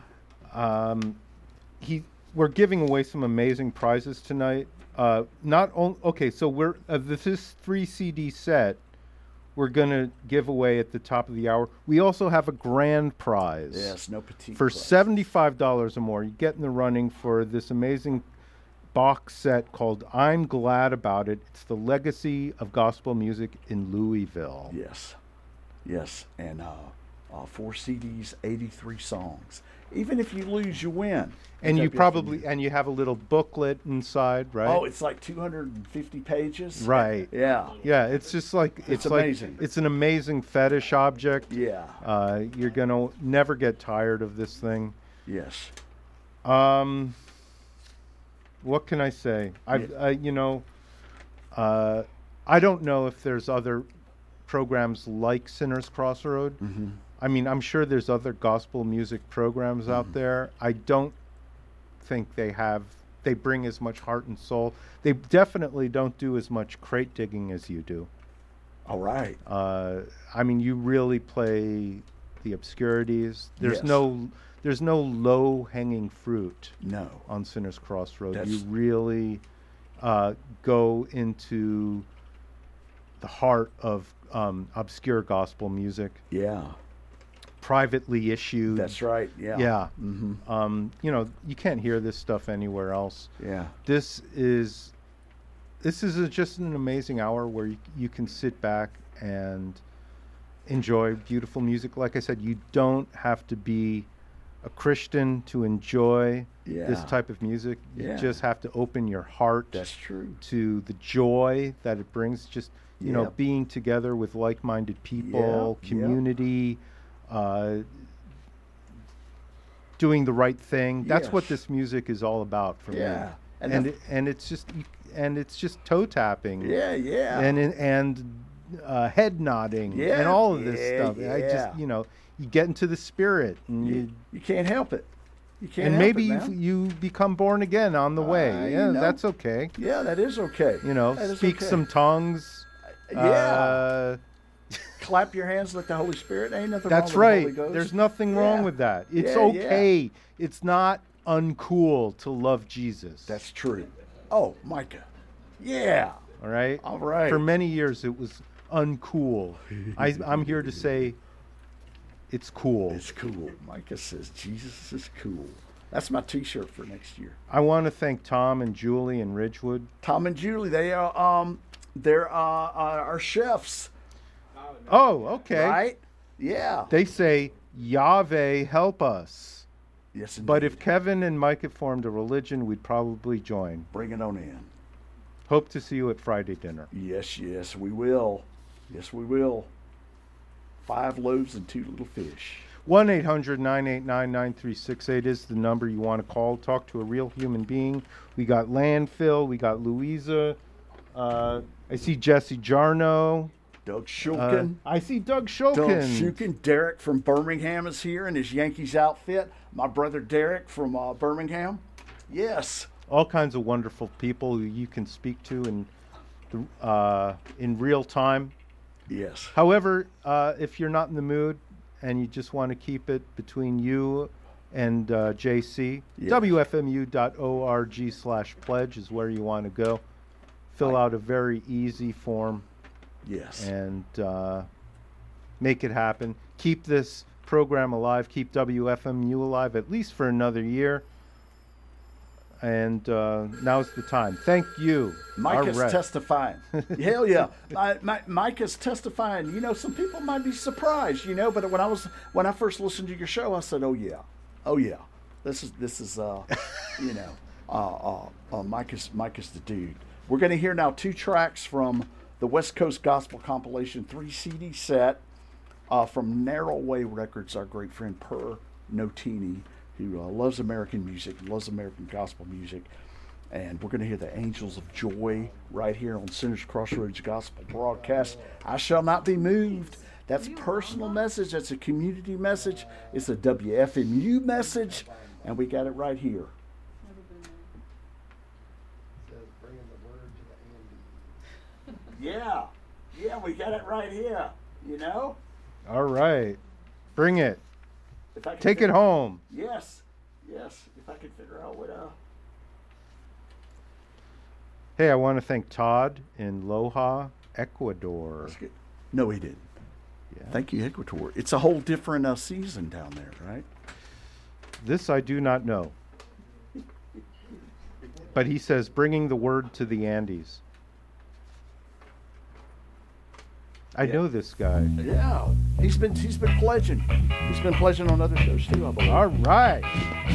We're giving away some amazing prizes tonight. So we're this 3 CD set. We're gonna give away at the top of the hour. We also have a grand prize. Yes, no petite. For prize. $75 or more, you get in the running for this amazing box set called "I'm Glad About It." It's the legacy of gospel music in Louisville. Yes. Yes. And 4 CDs, 83 songs. Even if you lose, you win. And you WFMU. you have a little booklet inside, right? Oh, it's like 250 pages. Right. Yeah. Yeah, it's just like It's like amazing. it's an amazing fetish object. Yeah. You're gonna never get tired of this thing. Yes. What can I say? I don't know if there's other programs like Sinners Crossroad. Mm-hmm. I mean, I'm sure there's other gospel music programs out there. I don't think they bring as much heart and soul. They definitely don't do as much crate digging as you do. All right. I mean, you really play the obscurities. There's Yes. there's no low hanging fruit No. on Sinners Crossroad. That's- You really go into the heart of obscure gospel music, Yeah. privately issued. That's right. Yeah. Yeah. Mm-hmm. You can't hear this stuff anywhere else. Yeah. This is just an amazing hour where you can sit back and enjoy beautiful music. Like I said, you don't have to be a Christian to enjoy this Yeah. type of music. Yeah. You just have to open your heart That's true. to the joy that it brings. Just Yep. being together with like-minded people, Yep. community, doing the right thing. That's what Yes. this music is all about for Yeah. me. And And it's just toe tapping. Yeah. Yeah. And head nodding Yeah, and all of this yeah, stuff. I just yeah. you get into the spirit and you can't help it. You can't. and help maybe it, man. you become born again on the way. Yeah, that's okay. Yeah, that is okay. That is Speak okay. some tongues. Yeah. Clap your hands like the Holy Spirit. Ain't nothing That's wrong with right. the Holy Ghost. There's nothing wrong Yeah. with that. It's Yeah, yeah. okay. It's not uncool to love Jesus. That's true. Oh, Micah. Yeah. all right. All right. For many years, it was uncool. I'm here to say, it's cool. It's cool. Micah says Jesus is cool. That's my T-shirt for next year. I want to thank Tom and Julie and Ridgewood. Tom and Julie, they're our chefs, Oh, okay. right? Yeah. They say, Yahweh help us. Yes, indeed. But if Kevin and Mike had formed a religion, we'd probably join. Bring it on in. Hope to see you at Friday dinner. Yes, we will. Yes, we will. 5 loaves and 2 little fish. 1-800-989-9368 is the number you want to call. Talk to a real human being. We got Landfill. We got Louisa. I see Jesse Jarno. Doug Shulkin. I see Doug Doug Shulkin. Shulkin. Derek from Birmingham is here in his Yankees outfit. My brother Derek from Birmingham. Yes. All kinds of wonderful people who you can speak to in real time. Yes. However, if you're not in the mood and you just want to keep it between you and JC, Yes. wfmu.org/pledge is where you want to go. Fill out a very easy form Yes. and make it happen. Keep this program alive. Keep WFMU alive at least for another year. And now's the time. Thank you. Mike is All right. testifying. Hell yeah. Mike is testifying. Some people might be surprised, but when I first listened to your show, I said, oh yeah. This is Mike is the dude. We're going to hear now 2 tracks from the West Coast Gospel Compilation 3 CD set from Narrowway Records, our great friend Per Notini, who loves American music, loves American gospel music. And we're going to hear the Angels of Joy right here on Sinners Crossroads Gospel Broadcast. I shall not be moved. That's a personal message. That's a community message. It's a WFMU message. And we got it right here. Yeah, we got it right here, you know? All right. Bring it. If I can Take it home. Yes. If I could figure out what... Hey, I want to thank Todd in Loja, Ecuador. That's good. No, he didn't. Yeah. Thank you, Ecuador. It's a whole different season down there, right? This I do not know. But he says, bringing the word to the Andes. I know this guy. Yeah. He's been pledging. He's been pledging on other shows too, I believe. All right.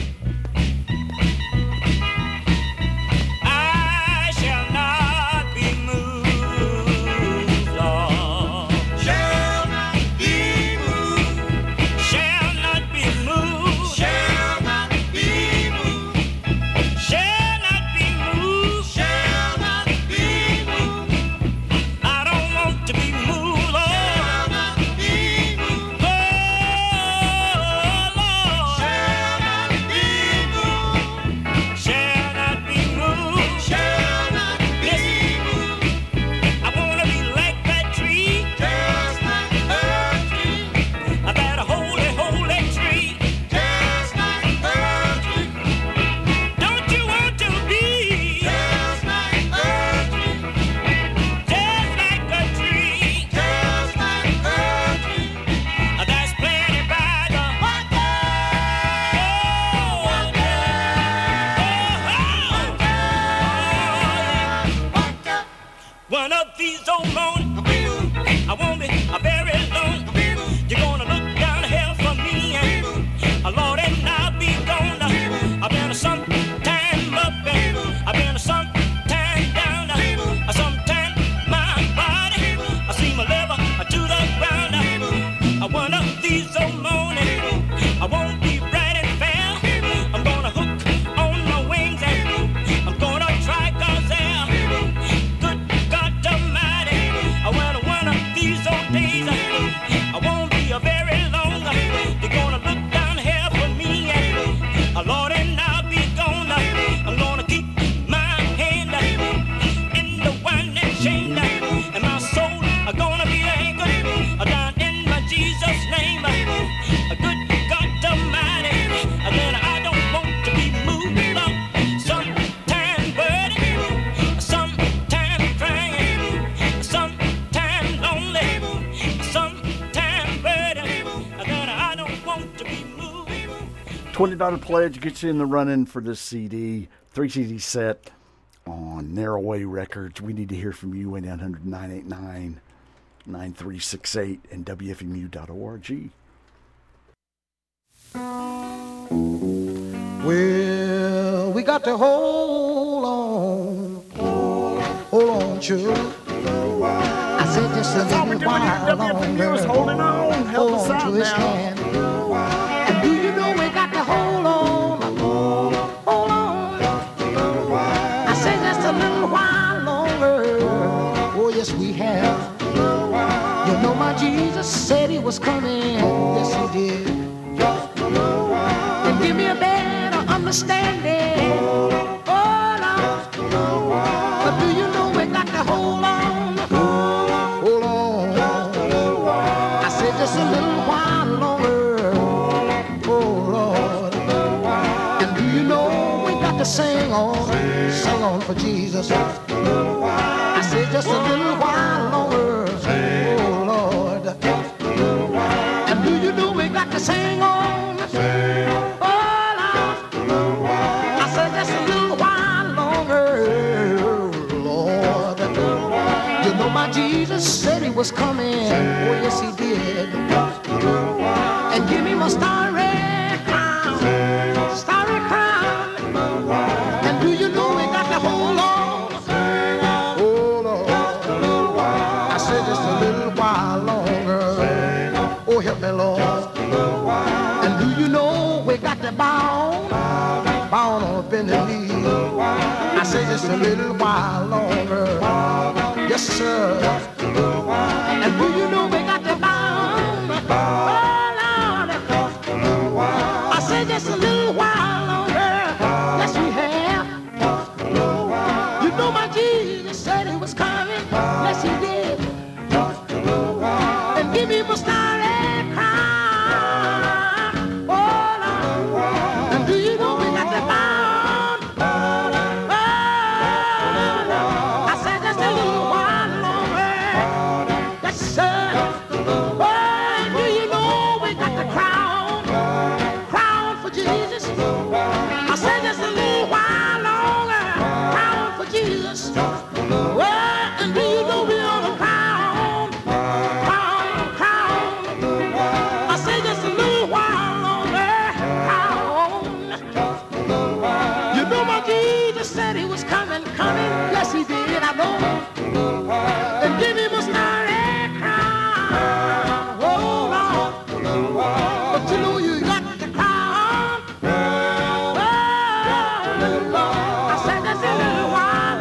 I shall not be moved, Lord. Shall not be moved. Shall not be moved. Shall not be moved. Shall not be moved. Shall not be moved. I don't want to be moved. One of these old mornings, I won't be very long. You're gonna look down hell for me, Lord, and I'll be gone. I've been sometime up and I've been sometime down. Sometime my body, I see my level to the ground. One of these old mornings, I won't be bright and fair. I'm gonna hook on my wings and I'm gonna try 'cause they're good. One of these old days, I won't be a very long. You're gonna look down here for me, Lord, and I'll be gone. I'm gonna keep my hand in the wine and chain, and my soul gonna be anchored down in my Jesus' name. A good God Almighty, then I don't want to be moved. Sometime burning, sometime crying, sometime lonely, sometime burden, then I don't want to be moved. $20 pledge gets you in the running for this CD, 3 CD set on Narrowway Records. We need to hear from you, 1-800-989-9368 and WFMU.org. Well, we got to hold on, children. I said just a little while longer. Holding on. Help us Hold on out to his now. hand. And do you know we got to hold on? Hold on. I said just a little while longer. Oh, yes, we have. You know my Jesus said he was coming. Yes, he did. And give me a better understanding. Oh, Lord. But do you know we got to hold on? Hold on. I said just a little while longer. Oh, Lord. And do you know we got to sing on for Jesus. I said just a little while longer. Oh, Lord. And do you know we got to sing on? Oh, Lord. I said just a little while longer. Lord. You know my Jesus said he was coming. Oh, yes, he did. And give me my starry crown. Starry crown. And do you know we got to hold on? Oh, Lord. I said just a little while longer. Oh, help me, Lord. And do you know we got to bow on up in the knee? I said just a little while longer. Yes, sir. And do you know we got the bound? Oh, Lord. I said just a little while longer. Yes, we have. You know my Jesus said he was coming. Yes, he did. And give me my starry crown. Oh, Lord. And do you know we got the bound? I said just a little while longer. Yes, sir. Oh, and do you know we got the crown? Crown for Jesus. I said just a little while longer. Crown for Jesus. Oh, and do you know we on a crown? Crown, crown. I say just a little while longer. Crown. You know my Jesus said he was coming, coming. Yes, he did, I know. And give him a starry crown. Oh, Lord. But you know you got the crown. Oh, Lord. I said just a little while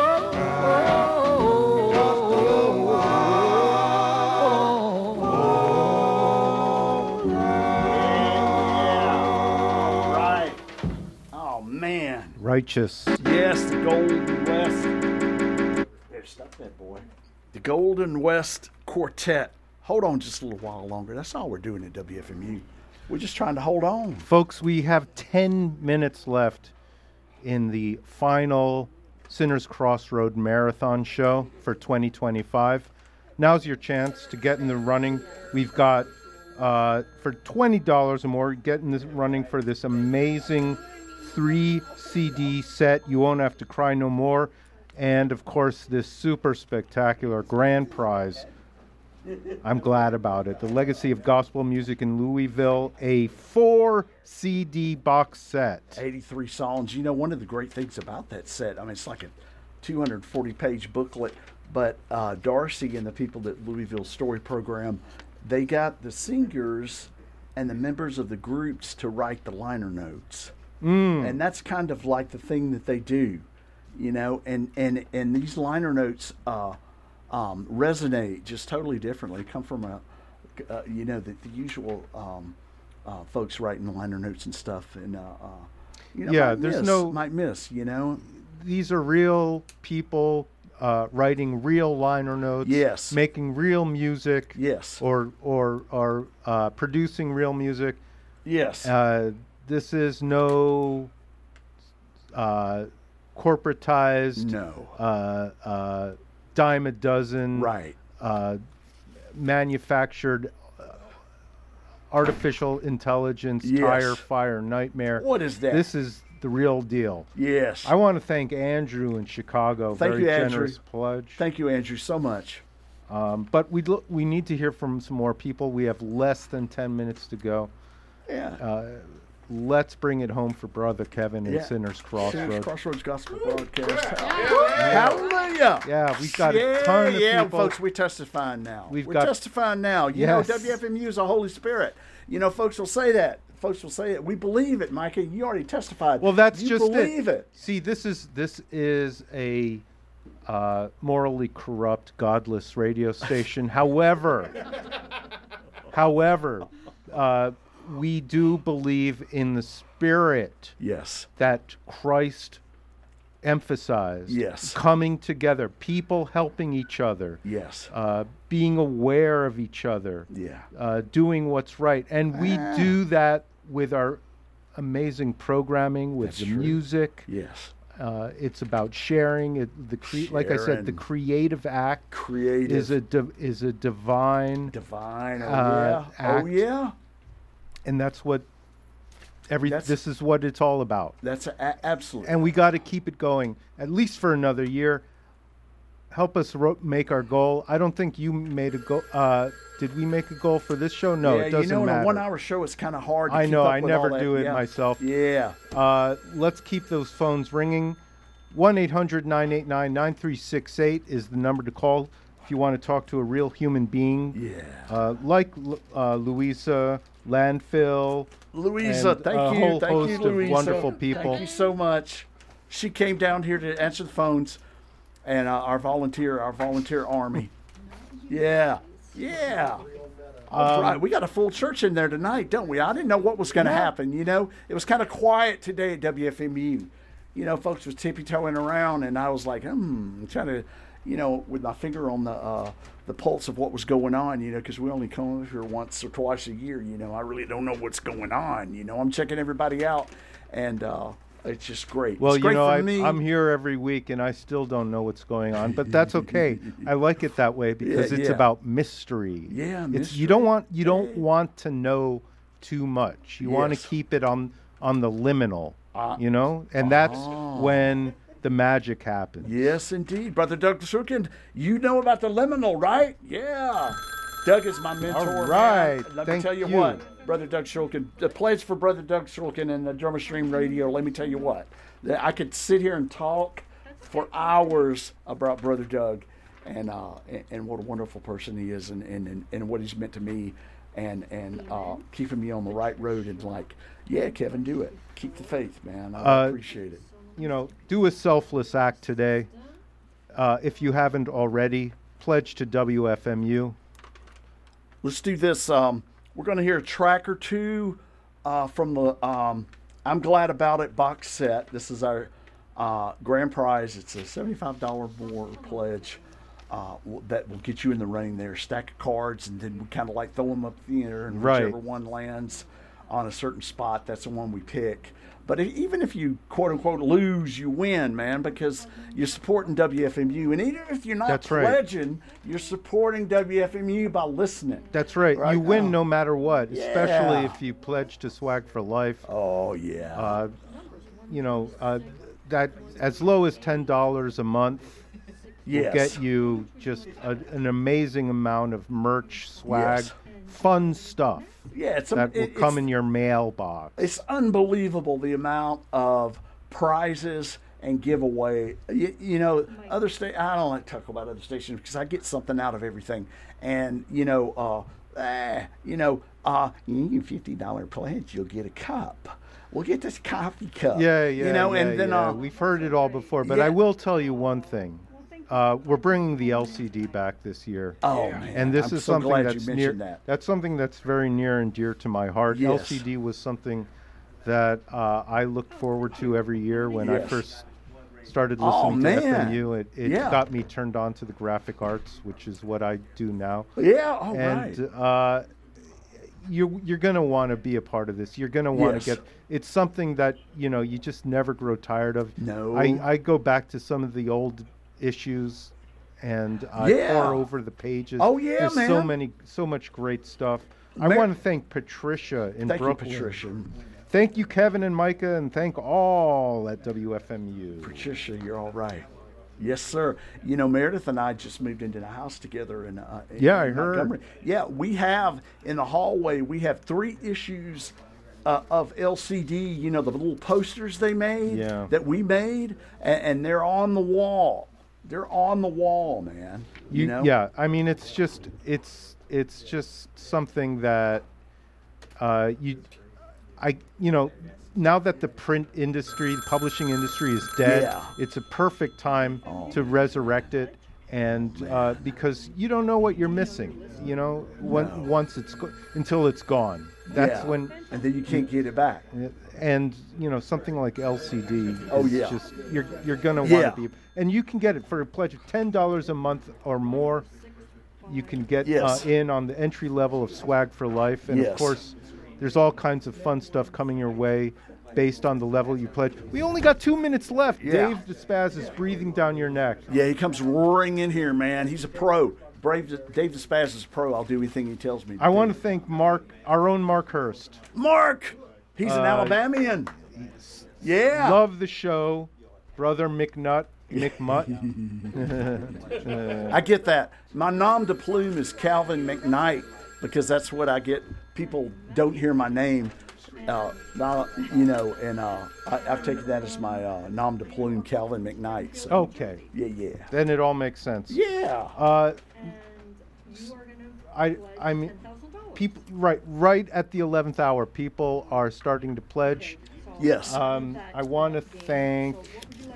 Right. Oh, man. Righteous. Yes, the Golden West. There, stop that, boy. The Golden West Quartet. Hold on just a little while longer. That's all we're doing at WFMU. We're just trying to hold on. Folks, we have 10 minutes left in the final Sinners Crossroad Marathon show for 2025. Now's your chance to get in the running. We've got, for $20 or more, get in this running for this amazing 3 CD set, You Won't Have to Cry No More, and of course this super spectacular grand prize. I'm glad about it. The Legacy of Gospel Music in Louisville, a 4 CD box set. 83 songs. You know, one of the great things about that set, I mean, it's like a 240-page booklet, but Darcy and the people at Louisville Story Program, they got the singers and the members of the groups to write the liner notes. And that's kind of like the thing that they do, you know, and these liner notes resonate just totally differently. Come from you know, the usual folks writing liner notes and stuff, and you know, Yeah, there's might miss, you know. These are real people writing real liner notes. Yes. Making real music. Yes. Or producing real music. Yes. This is no corporatized. No. Dime a dozen. Right. Manufactured artificial intelligence Yes. tire fire nightmare. What is that? This is the real deal. Yes. I want to thank Andrew in Chicago. Thank Very you, Andrew. generous pledge. Thank you, Andrew, so much. But we need to hear from some more people. We have less than 10 minutes to go. Yeah. Let's bring it home for Brother Kevin in Yeah. Sinners Crossroads. Sinners Crossroads Gospel Broadcast. Hallelujah. Yeah, we've got a ton of people. folks, we're testifying now. We've We're got- testifying now. You Yes. know, WFMU is a Holy Spirit. You know, folks will say that. Folks will say it. We believe it, Micah. You already testified. Well, that's you just believe it. See, this is a morally corrupt, godless radio station. However, we do believe in the spirit Yes. that Christ emphasized. Yes. Coming together, people helping each other. Yes. Being aware of each other. Yeah. Doing what's right. And we do that with our amazing programming, with That's the true. music. Yes. It's about sharing. Like I said, the Sharing. creative act Creative. is a divine, Divine. Oh, uh, yeah. Oh, act. yeah. and that's what That's- this is what it's all about. That's absolutely. And we got to keep it going at least for another year. Help us make our goal. I don't think you made a goal. Did we make a goal for this show? No, yeah, it doesn't you know, in matter. a 1 hour show, it's kind of hard to I keep know, up I with never all that. do it Yeah. myself. Yeah. Let's keep those phones ringing. 1-800-989-9368 is the number to call if you want to talk to a real human being. Yeah. Like Louisa Landfill. Louisa, and thank a you. whole Thank host you, of Louisa. wonderful people. Thank you so much. She came down here to answer the phones, and our volunteer army. Yeah. All right, we got a full church in there tonight, don't we? I didn't know what was going to happen. You know, it was kind of quiet today at WFMU. You know, folks was tippy-toeing around, and I was like, trying to, you know, with my finger on the pulse of what was going on, you know, because we only come here once or twice a year, you know. I really don't know what's going on, you know. I'm checking everybody out, and it's just great. Well, it's great you know, for me. I'm here every week, and I still don't know what's going on, but that's okay. I like it that way because it's about mystery. Yeah, it's you don't want to know too much. You want to keep it on the liminal, you know, and that's when the magic happens. Yes, indeed. Brother Doug Shulkin, you know about the liminal, right? Yeah. Doug is my mentor. All right. Man. Let Thank me tell you you. what, Brother Doug Shulkin, the pledge for Brother Doug Shulkin and the Drummer Stream Radio, let me tell you what, that I could sit here and talk for hours about Brother Doug and what a wonderful person he is and what he's meant to me and keeping me on the right road and like, yeah, Kevin, do it. Keep the faith, man. I appreciate it. You know, do a selfless act today. If you haven't already, pledge to WFMU. Let's do this. We're going to hear a track or two from the I'm Glad About It box set. This is our grand prize. It's a $75 more pledge that will get you in the running there. Stack of cards, and then we kind of like throw them up in the air, and whichever one lands on a certain spot, that's the one we pick. But even if you, quote-unquote, lose, you win, man, because you're supporting WFMU. And even if you're not pledging, you're supporting WFMU by listening. That's right. You win no matter what, especially if you pledge to Swag for Life. Oh, yeah. You know, that as low as $10 a month will get you just an amazing amount of merch, swag, fun stuff. Yeah, that will come in your mailbox. It's unbelievable the amount of prizes and giveaway. You know, other I don't like to talk about other stations because I get something out of everything. And you get $50 pledge, you'll get a cup. We'll get this coffee cup. We've heard it all before, but I will tell you one thing. We're bringing the LCD back this year. Oh man! And this is something that's near. That. That's something that's very near and dear to my heart. Yes. LCD was something that I looked forward to every year when I first started listening to FMU. It got me turned on to the graphic arts, which is what I do now. Yeah. You're going to want to be a part of this. You're going to want to get. It's something that you just never grow tired of. No. I go back to some of the old issues and I pour over the pages. Oh yeah, There's man. so much great stuff. I want to thank Patricia in Brooklyn. Thank you, Patricia. Thank you, Kevin and Micah, and thank all at WFMU. Patricia, you're all right. Yes, sir. You know, Meredith and I just moved into the house together in I heard. Montgomery. Yeah, we have in the hallway. We have 3 issues of LCD. You know, the little posters they made that we made, and they're on the wall. They're on the wall, man. You know? Yeah, I mean, it's just something that now that the print industry, the publishing industry is dead, it's a perfect time to resurrect it, and because you don't know what you're missing, once until it's gone. That's when, and then you can't get it back. And something like LCD. Just you're gonna want to be, and you can get it for a pledge of $10 a month or more. You can get in on the entry level of Swag for Life, and of course, there's all kinds of fun stuff coming your way based on the level you pledge. We only got 2 minutes left. Dave DeSpaz is breathing down your neck. Yeah, he comes roaring in here, man. He's a pro. Dave DeSpaz is a pro. I'll do anything he tells me to I want to thank Mark, our own Mark Hurst. Mark! He's an Alabamian. Yeah. Love the show. Brother McMutt. I get that. My nom de plume is Calvin McKnight because that's what I get. People don't hear my name. I've taken that as my nom de plume, Calvin McKnight. So. Okay. Yeah. Then it all makes sense. Yeah. I mean, people right at the 11th hour, people are starting to pledge. Yes. I want to thank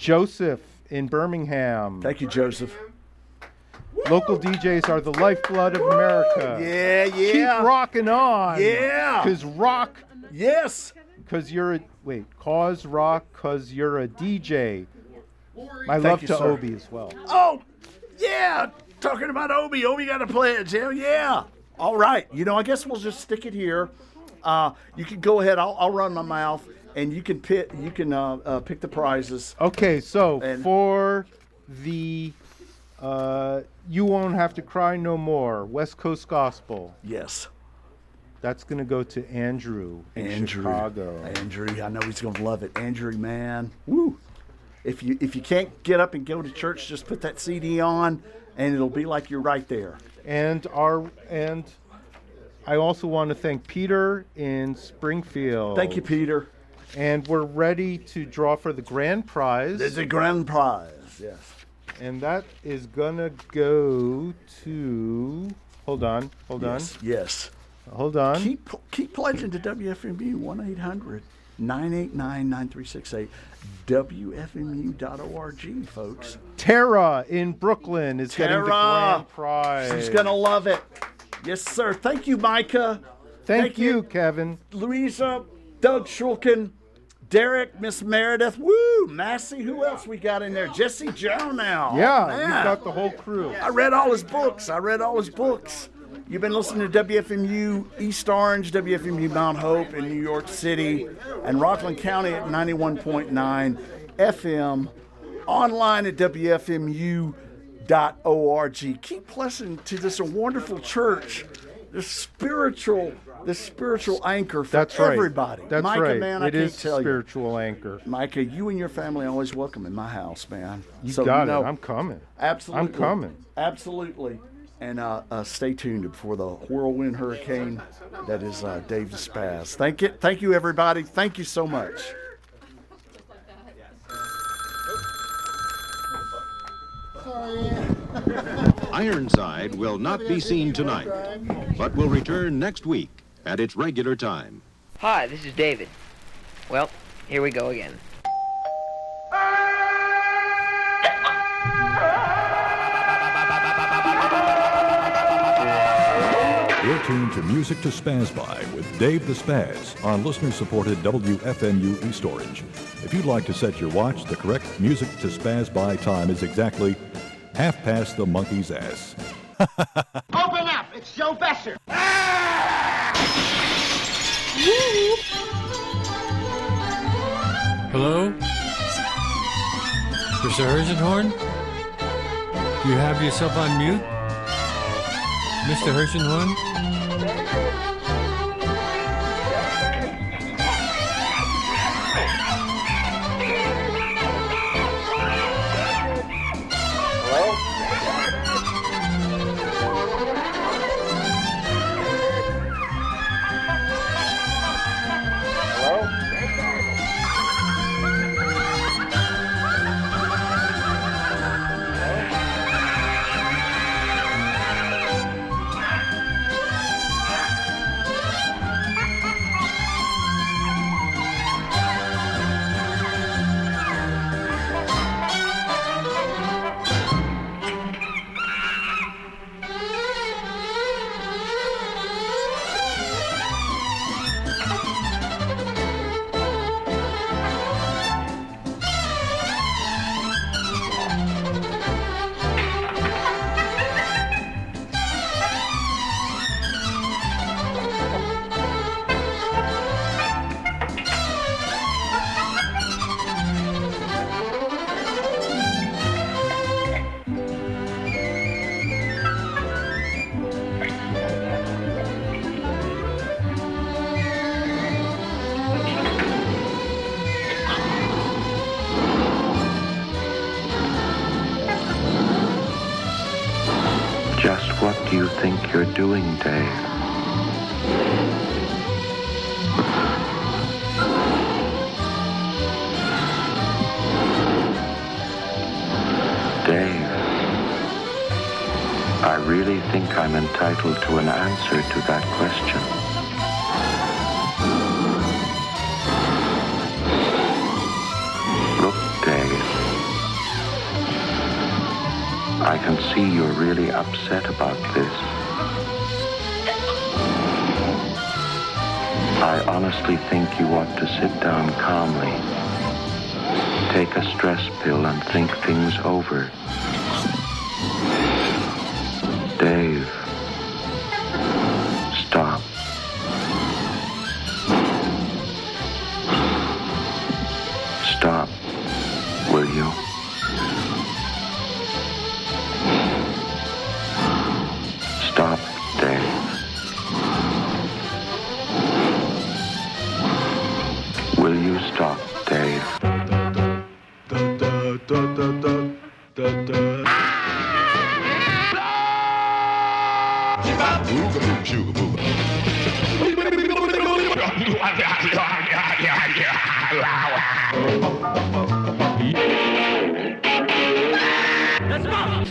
Joseph in Birmingham. Thank you, Joseph. Local DJs are the lifeblood of America. Yeah. Keep rocking on. Yeah. Because rock. Yes. Because you're a... Wait. Cause rock because you're a DJ. My Thank love you, to sir. Obi as well. Oh, yeah. Talking about Obi. Obi got a pledge. Hell yeah. All right. I guess we'll just stick it here. You can go ahead. I'll run my mouth, and you can pick the prizes. Okay, so And- for the You Won't Have to Cry No More, West Coast Gospel, Yes. that's going to go to Andrew in Chicago. Andrew, I know he's going to love it. Andrew, man. Woo. If you can't get up and go to church, just put that CD on, and it'll be like you're right there. And I also want to thank Peter in Springfield. Thank you, Peter. And we're ready to draw for the grand prize. There's a grand prize, yes. And that is going to go to... Hold on. Yes. Hold on. Keep pledging to WFMU, 1-800-989-9368, WFMU.org, folks. Tara in Brooklyn is getting the grand prize. She's going to love it. Yes, sir. Thank you, Micah. Thank you, Kevin. Louisa, Doug Shulkin, Derek, Miss Meredith. Woo! Massey. Who else we got in there? Jesse Joe now. Yeah, Man. you've got the whole crew. I read all his books. You've been listening to WFMU East Orange, WFMU Mount Hope in New York City, and Rockland County at 91.9 FM, online at WFMU.org. Keep listening to this wonderful church, this spiritual anchor for That's right. everybody. That's Micah, right. man, It I can't is tell you. spiritual anchor. Micah, you and your family are always welcome in my house, man. You got it. I'm coming. Absolutely. I'm coming. Absolutely. And stay tuned for the whirlwind hurricane that is Dave Despaz. Thank you, everybody. Thank you so much. Ironside will not be seen tonight, but will return next week at its regular time. Hi, this is David. Well, here we go again. You're tuned to Music to Spaz By with Dave the Spaz on listener-supported WFMU East Orange. If you'd like to set your watch, the correct Music to Spaz By time is exactly 1/2 the monkey's ass. Open up! It's Joe Besser! Hello? Mr. Herzenhorn? Do you have yourself on mute? Mr. Herzenhorn? Just what do you think you're doing, Dave? Dave, I really think I'm entitled to an answer to that question. Look, Dave. see you're really upset about this. I honestly think you ought to sit down calmly, take a stress pill, and think things over. Dave, stop. Stop, will you? Stop, Dave. Will you stop, Dave? Let's go!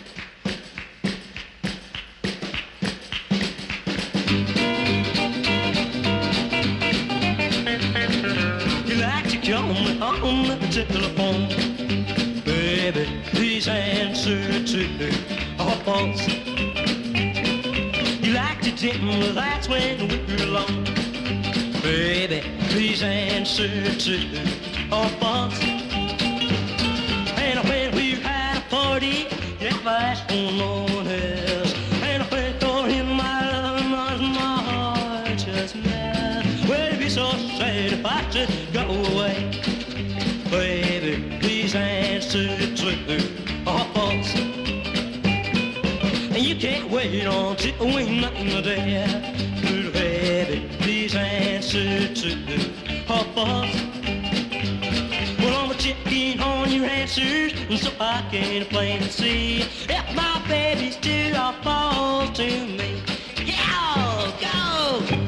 You like to call me on the telephone, baby, please answer to our phones. You like to dim the lights when we're alone, baby, please answer to our phones. And when we're at a party, you never ask for no one else. And when you're in my love, my heart just melts. Well, it'd be so sad if I should go away, baby, please answer to our phones. And you can't wait until we night and day, baby, please answer to our phones. Well, I'm checking on your answers so I can plainly see if my baby still falls to me. Yeah, go!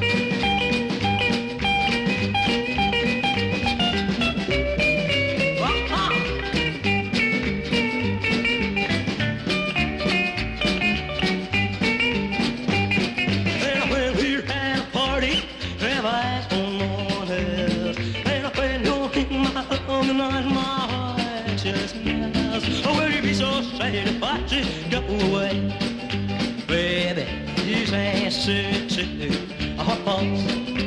And when we're at a party, never ask for no one else. And when you're in my home, my heart just melts. Oh, will you be so sad if I should go away, baby, please answer to our phones.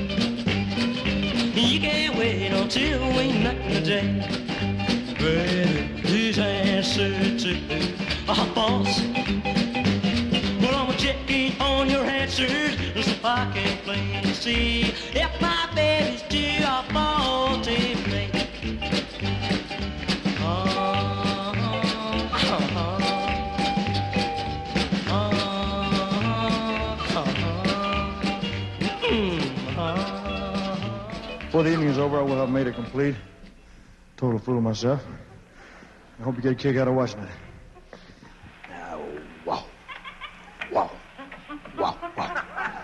You can't wait until we night and day, baby, please answer to our phones. Well, I'm checking on your answers so I can plainly see if my baby's still falls to me. Before the evening is over, I will have made it complete. Total fool of myself. I hope you get a kick out of watching it. Wow. Wow. Wow. Wow.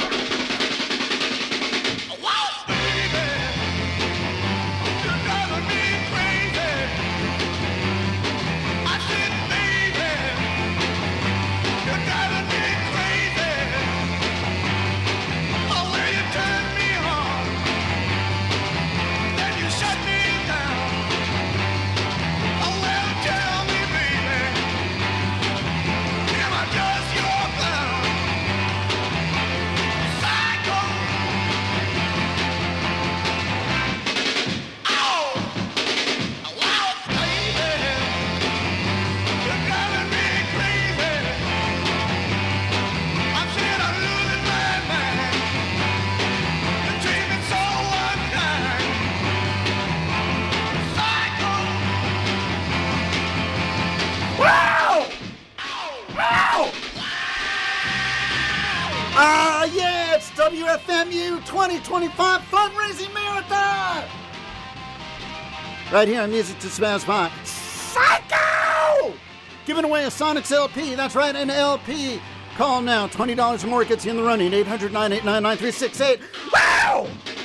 Yeah, it's WFMU 2025 Fundraising Marathon! Right here on Music to Spaz by Psycho! Giving away a Sonics LP, that's right, an LP. Call now, $20 or more gets you in the running, 800-989-9368. Wow!